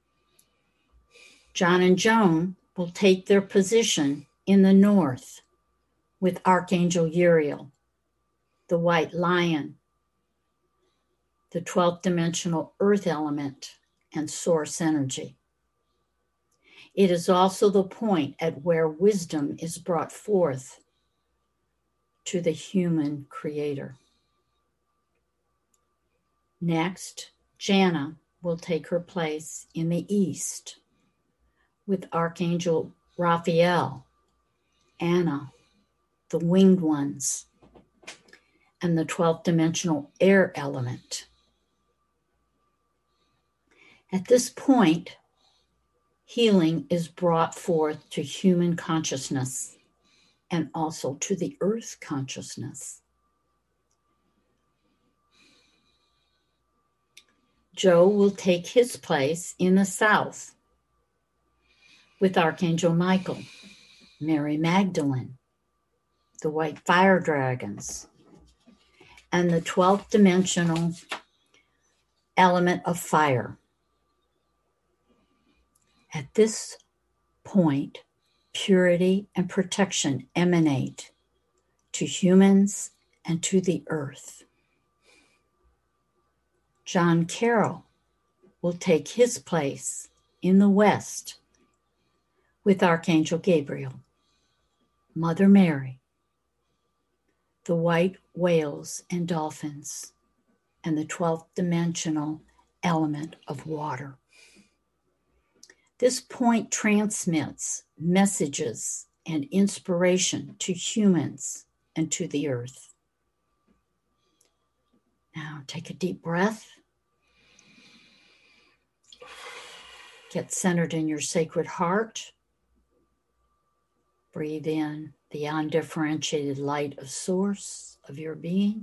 John and Joan will take their position in the north with Archangel Uriel, the white lion, the 12th dimensional earth element, and source energy. It is also the point at where wisdom is brought forth to the human creator. Next, Jana will take her place in the east with Archangel Raphael, Anna, the winged ones, and the 12th dimensional air element. At this point, healing is brought forth to human consciousness and also to the earth consciousness. Joe will take his place in the south with Archangel Michael, Mary Magdalene, the white fire dragons, and the 12th dimensional element of fire. At this point, purity and protection emanate to humans and to the earth. John Carroll will take his place in the west with Archangel Gabriel, Mother Mary, the white whales and dolphins, and the 12th dimensional element of water. This point transmits messages and inspiration to humans and to the earth. Now take a deep breath. Get centered in your sacred heart. Breathe in the undifferentiated light of source of your being.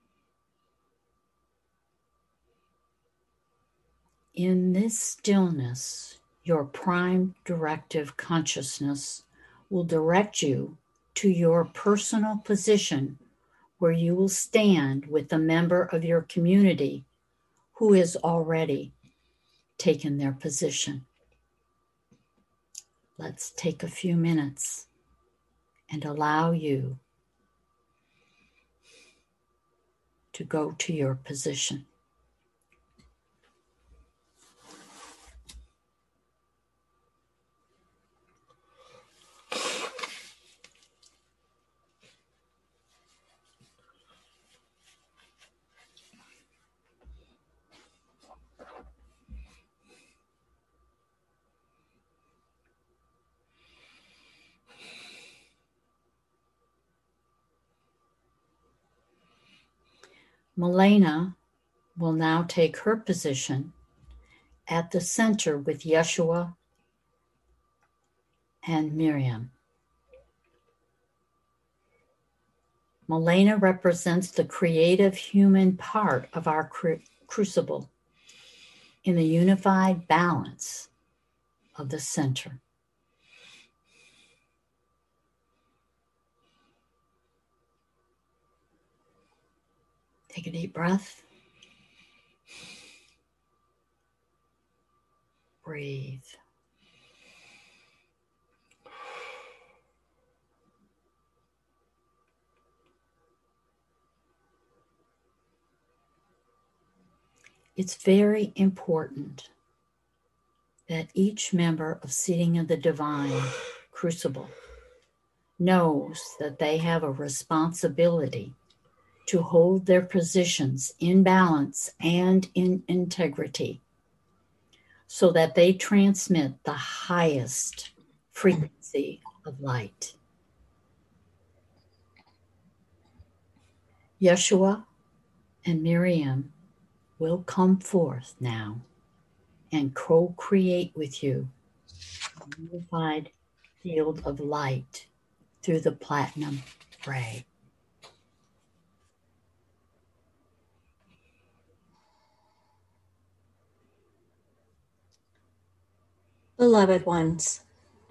In this stillness, your prime directive consciousness will direct you to your personal position where you will stand with a member of your community who has already taken their position. Let's take a few minutes and allow you to go to your position. Milena will now take her position at the center with Yeshua and Miriam. Milena represents the creative human part of our crucible in the unified balance of the center. Take a deep breath. Breathe. It's very important that each member of Seating of the Divine Crucible knows that they have a responsibility to hold their positions in balance and in integrity so that they transmit the highest frequency of light. Yeshua and Miriam will come forth now and co-create with you a unified field of light through the platinum ray. Beloved ones,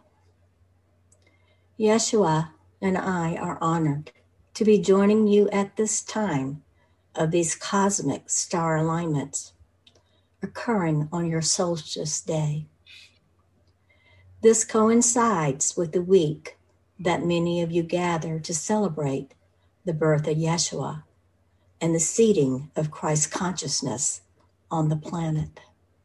Yeshua and I are honored to be joining you at this time of these cosmic star alignments occurring on your solstice day. This coincides with the week that many of you gather to celebrate the birth of Yeshua and the seeding of Christ consciousness on the planet.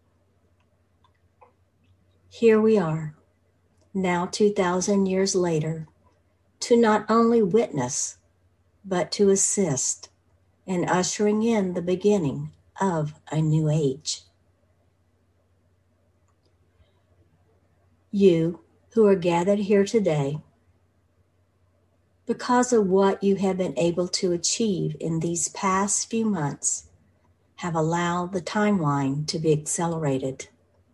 Here we are, now 2,000 years later, to not only witness, but to assist in ushering in the beginning of a new age. You who are gathered here today, because of what you have been able to achieve in these past few months, have allowed the timeline to be accelerated.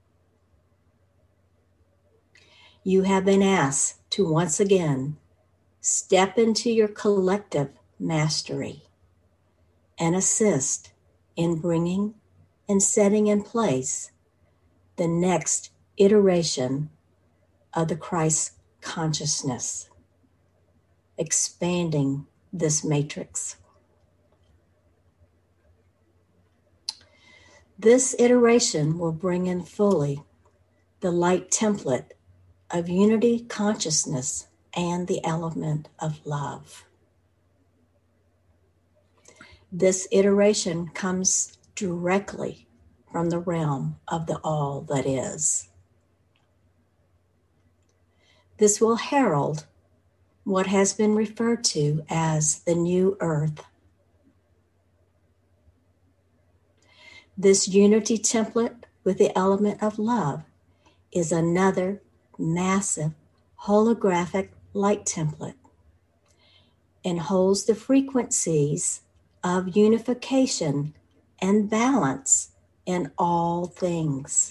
You have been asked to once again step into your collective mastery and assist in bringing and setting in place the next iteration of the Christ consciousness, expanding this matrix. This iteration will bring in fully the light template of unity consciousness and the element of love. This iteration comes directly from the realm of the all that is. This will herald what has been referred to as the new earth. This unity template with the element of love is another massive holographic light template and holds the frequencies of unification and balance in all things.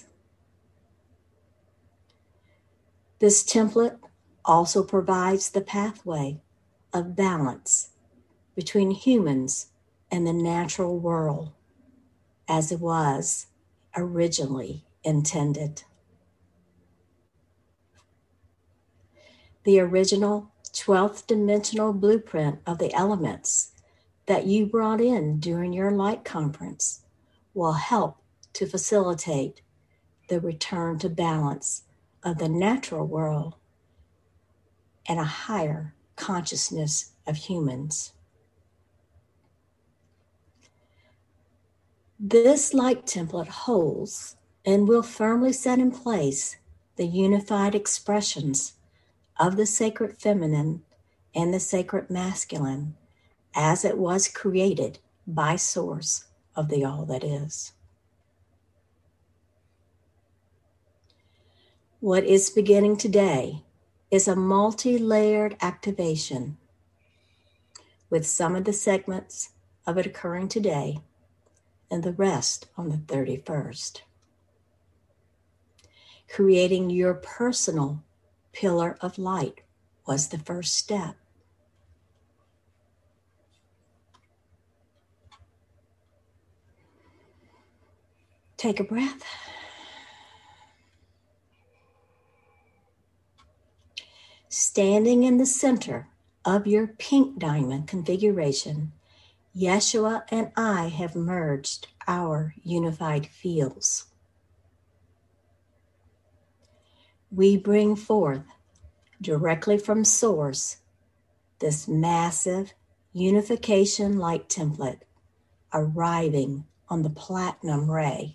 This template also provides the pathway of balance between humans and the natural world as it was originally intended. The original 12th dimensional blueprint of the elements that you brought in during your light conference will help to facilitate the return to balance of the natural world and a higher consciousness of humans. This light template holds and will firmly set in place the unified expressions of the sacred feminine and the sacred masculine as it was created by Source of the all that is. What is beginning today is a multi-layered activation, with some of the segments of it occurring today and the rest on the 31st. Creating your personal pillar of light was the first step. Take a breath. Standing in the center of your pink diamond configuration, Yeshua and I have merged our unified fields. We bring forth directly from Source this massive unification light template arriving on the platinum ray.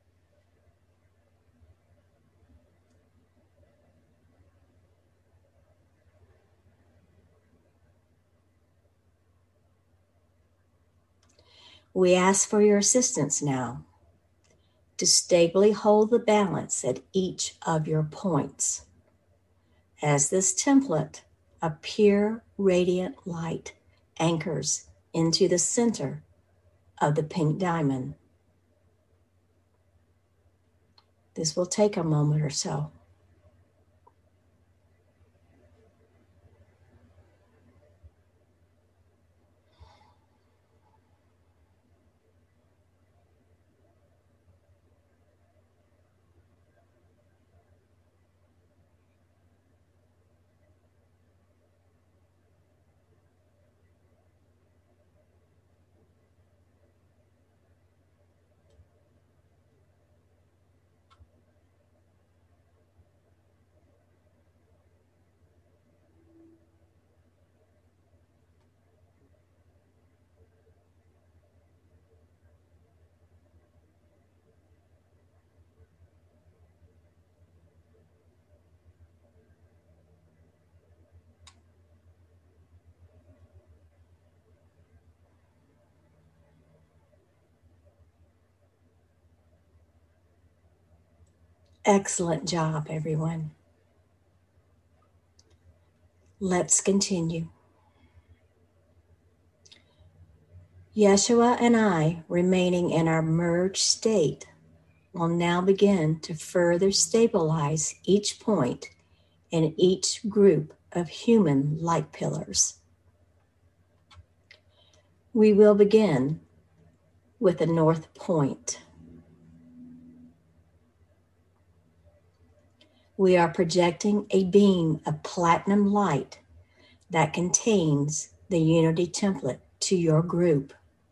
We ask for your assistance now to stably hold the balance at each of your points, as this template of pure radiant light anchors into the center of the pink diamond. This will take a moment or so. Excellent job, everyone. Let's continue. Yeshua and I, remaining in our merged state, will now begin to further stabilize each point in each group of human light pillars. We will begin with the north point. We are projecting a beam of platinum light that contains the unity template to your group.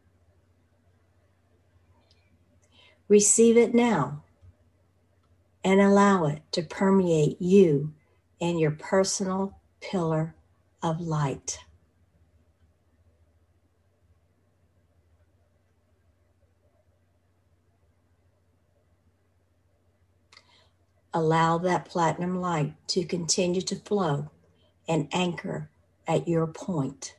Receive it now and allow it to permeate you and your personal pillar of light. Allow that platinum light to continue to flow and anchor at your point.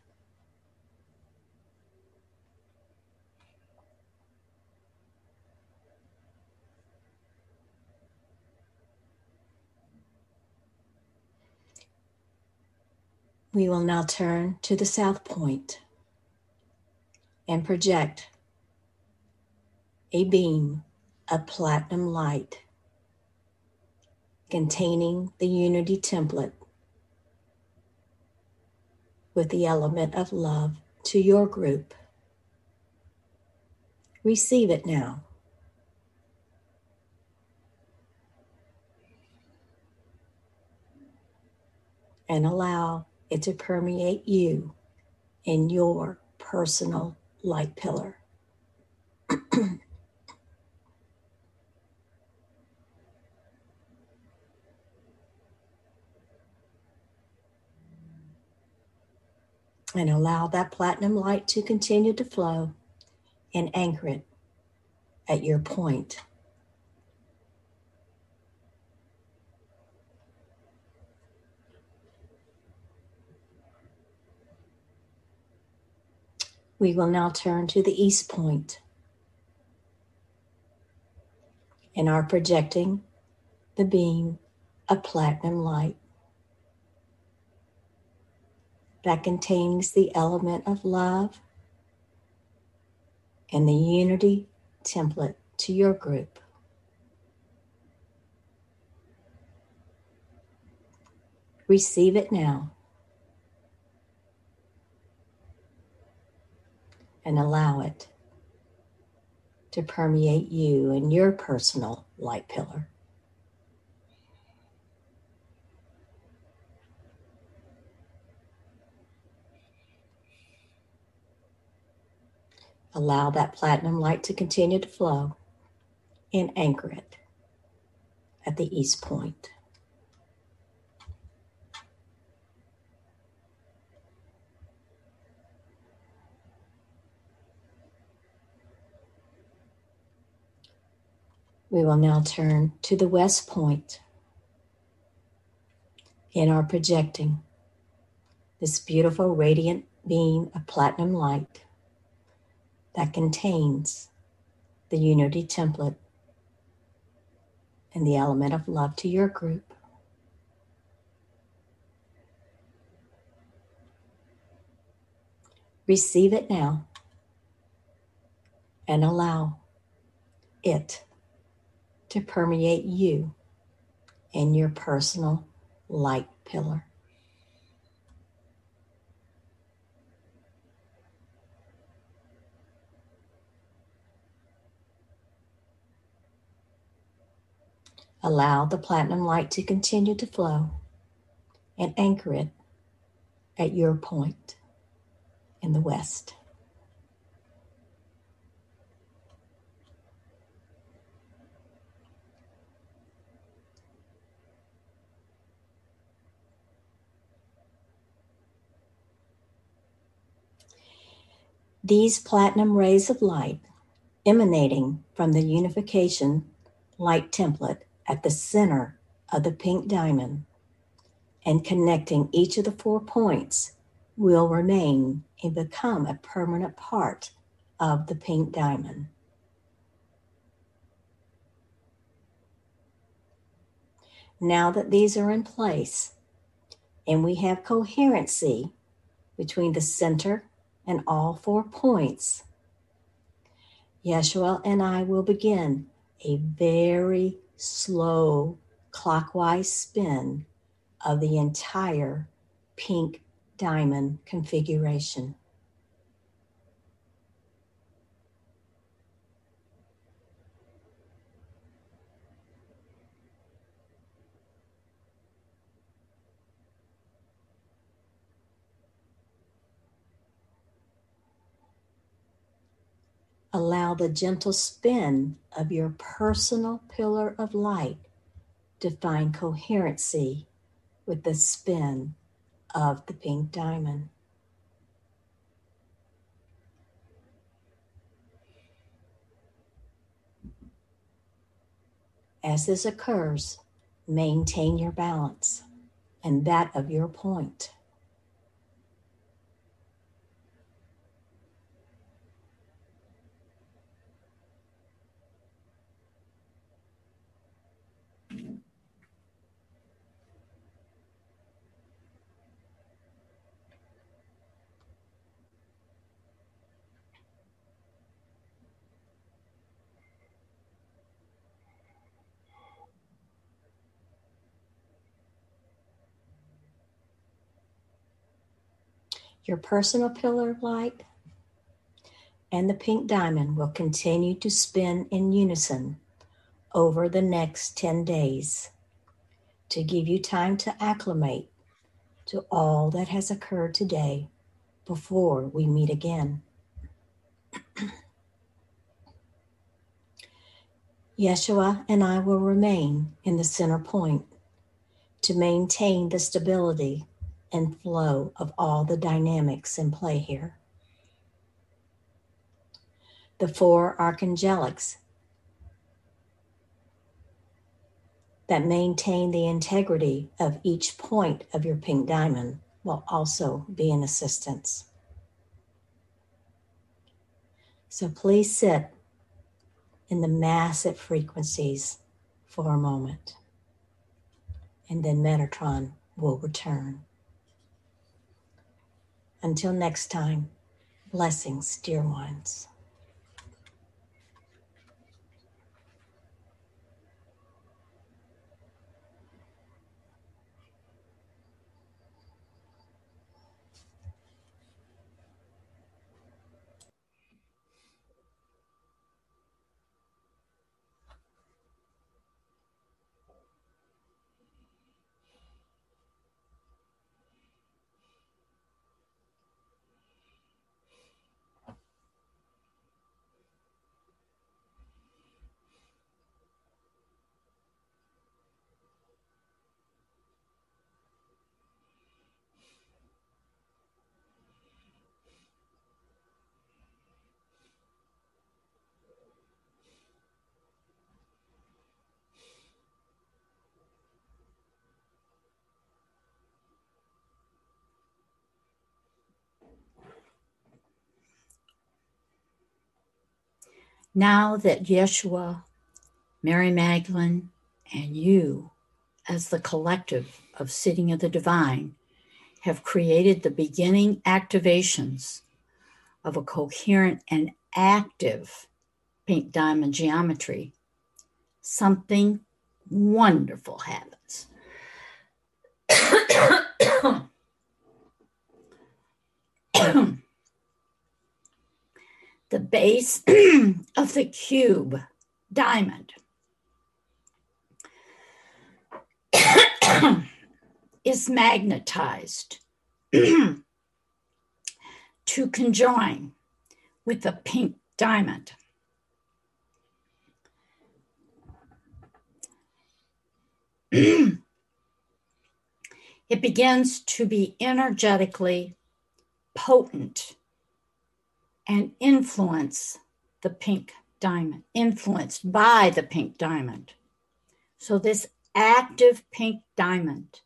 We will now turn to the south point and project a beam of platinum light containing the unity template with the element of love to your group. Receive it now. And allow it to permeate you in your personal light pillar. And allow that platinum light to continue to flow and anchor it at your point. We will now turn to the east point and are projecting the beam of platinum light that contains the element of love and the unity template to your group. Receive it now and allow it to permeate you and your personal light pillar. Allow that platinum light to continue to flow and anchor it at the east point. We will now turn to the west point and are projecting this beautiful radiant beam of platinum light that contains the unity template and the element of love to your group. Receive it now and allow it to permeate you and your personal light pillar. Allow the platinum light to continue to flow and anchor it at your point in the west. These platinum rays of light emanating from the unification light template at the center of the pink diamond and connecting each of the 4 points will remain and become a permanent part of the pink diamond. Now that these are in place and we have coherency between the center and all 4 points, Yeshua and I will begin a very slow clockwise spin of the entire pink diamond configuration. Allow the gentle spin of your personal pillar of light to find coherency with the spin of the pink diamond. As this occurs, maintain your balance and that of your point. Your personal pillar of light and the pink diamond will continue to spin in unison over the next 10 days to give you time to acclimate to all that has occurred today before we meet again. Yeshua and I will remain in the center point to maintain the stability and flow of all the dynamics in play here. The 4 archangelics that maintain the integrity of each point of your pink diamond will also be in assistance. So please sit in the massive frequencies for a moment, and then Metatron will return. Until next time, blessings, dear ones. Now that Yeshua, Mary Magdalene, and you, as the collective of Sitting of the Divine, have created the beginning activations of a coherent and active pink diamond geometry, something wonderful happens. The base of the cube diamond is magnetized to conjoin with the pink diamond. It begins to be energetically potent and influenced by the pink diamond. So this active pink diamond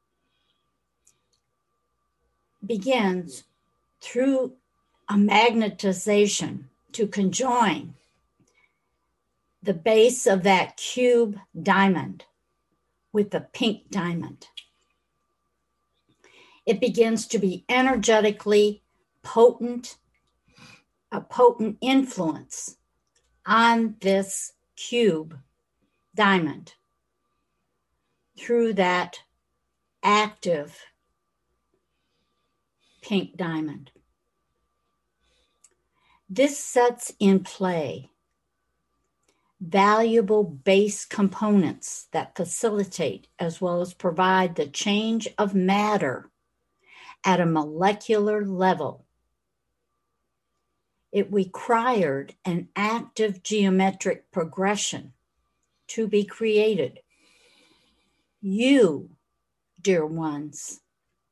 begins through a magnetization to conjoin the base of that cube diamond with the pink diamond. It begins to be energetically potent, a potent influence on this cube diamond through that active pink diamond. This sets in play valuable base components that facilitate as well as provide the change of matter at a molecular level. It required an active geometric progression to be created. You, dear ones,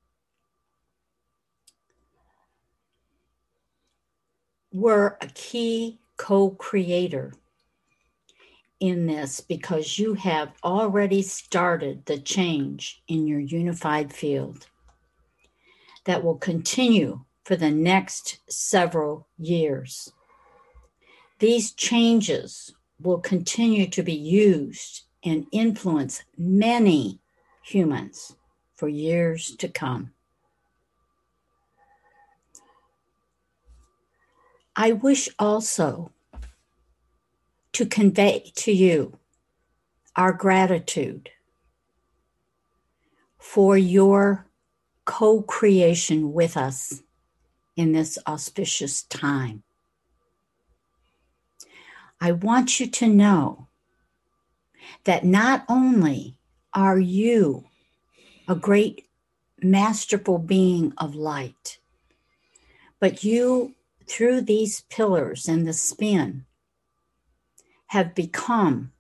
were a key co-creator in this because you have already started the change in your unified field that will continue for the next several years. These changes will continue to be used and influence many humans for years to come. I wish also to convey to you our gratitude for your co-creation with us in this auspicious time. I want you to know that not only are you a great masterful being of light, but you, through these pillars and the spin, have become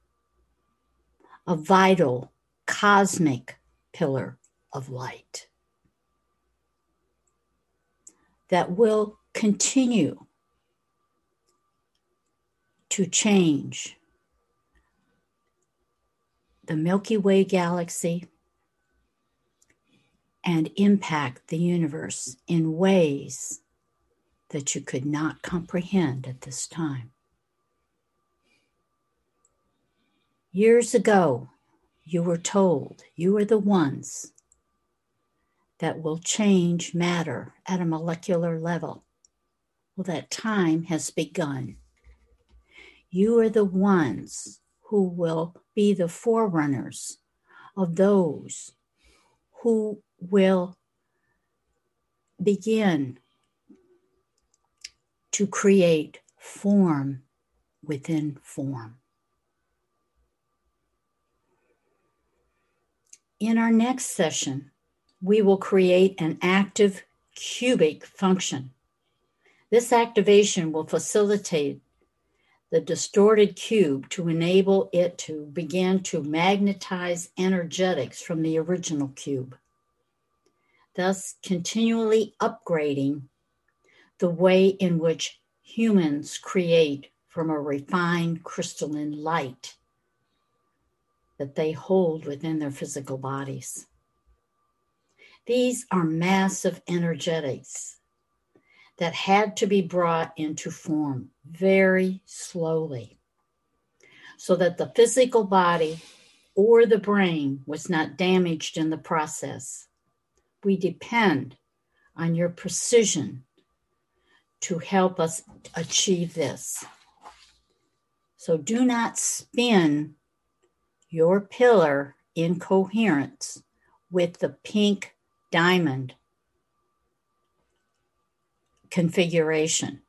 a vital cosmic pillar of light. that will continue to change the Milky Way galaxy and impact the universe in ways that you could not comprehend at this time. Years ago, you were told you are the ones that will change matter at a molecular level. Well, that time has begun. You are the ones who will be the forerunners of those who will begin to create form within form. In our next session, we will create an active cubic function. This activation will facilitate the distorted cube to enable it to begin to magnetize energetics from the original cube, thus continually upgrading the way in which humans create from a refined crystalline light that they hold within their physical bodies. These are massive energetics that had to be brought into form very slowly so that the physical body or the brain was not damaged in the process. We depend on your precision to help us achieve this. So do not spin your pillar in coherence with the pink diamond configuration.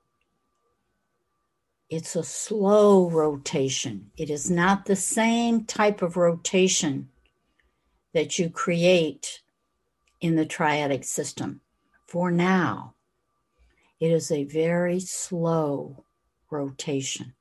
It's a slow rotation. It is not the same type of rotation that you create in the triadic system. For now, it is a very slow rotation,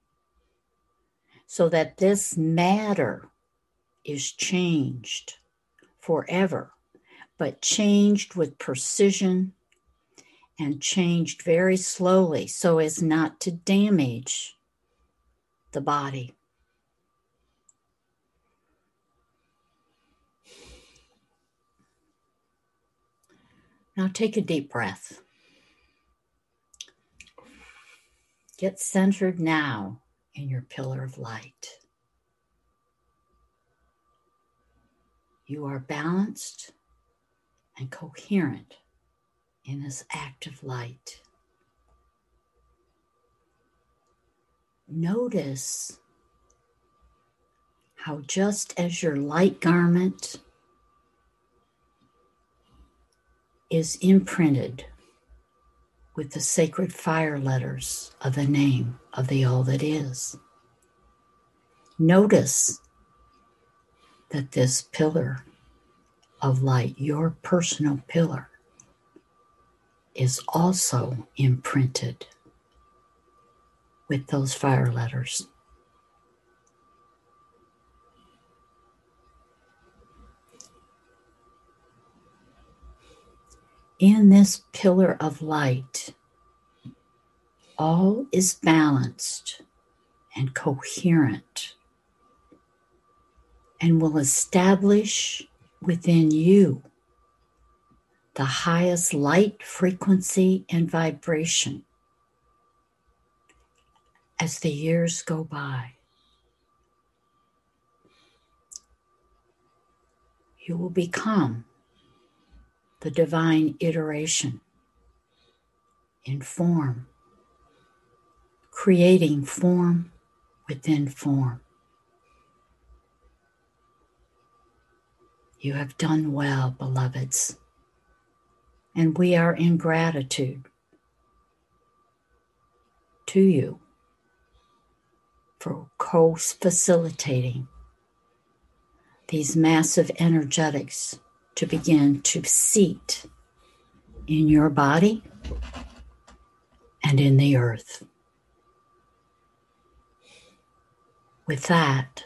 so that this matter is changed forever, but changed with precision and changed very slowly so as not to damage the body. Now take a deep breath. Get centered now in your pillar of light. You are balanced and coherent in this active light. Notice how just as your light garment is imprinted with the sacred fire letters of the name of the All That Is, notice that this pillar of light, your personal pillar, is also imprinted with those fire letters. In this pillar of light, all is balanced and coherent and will establish within you the highest light frequency and vibration as the years go by. You will become the divine iteration in form, creating form within form. You have done well, beloveds, and we are in gratitude to you for co-facilitating these massive energetics to begin to seat in your body and in the earth. With that,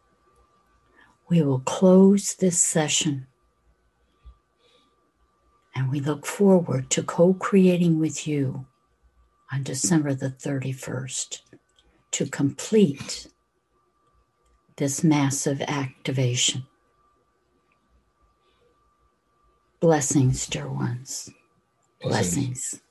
we will close this session And we look forward to co-creating with you on December the 31st to complete this massive activation. Blessings, dear ones. Blessings.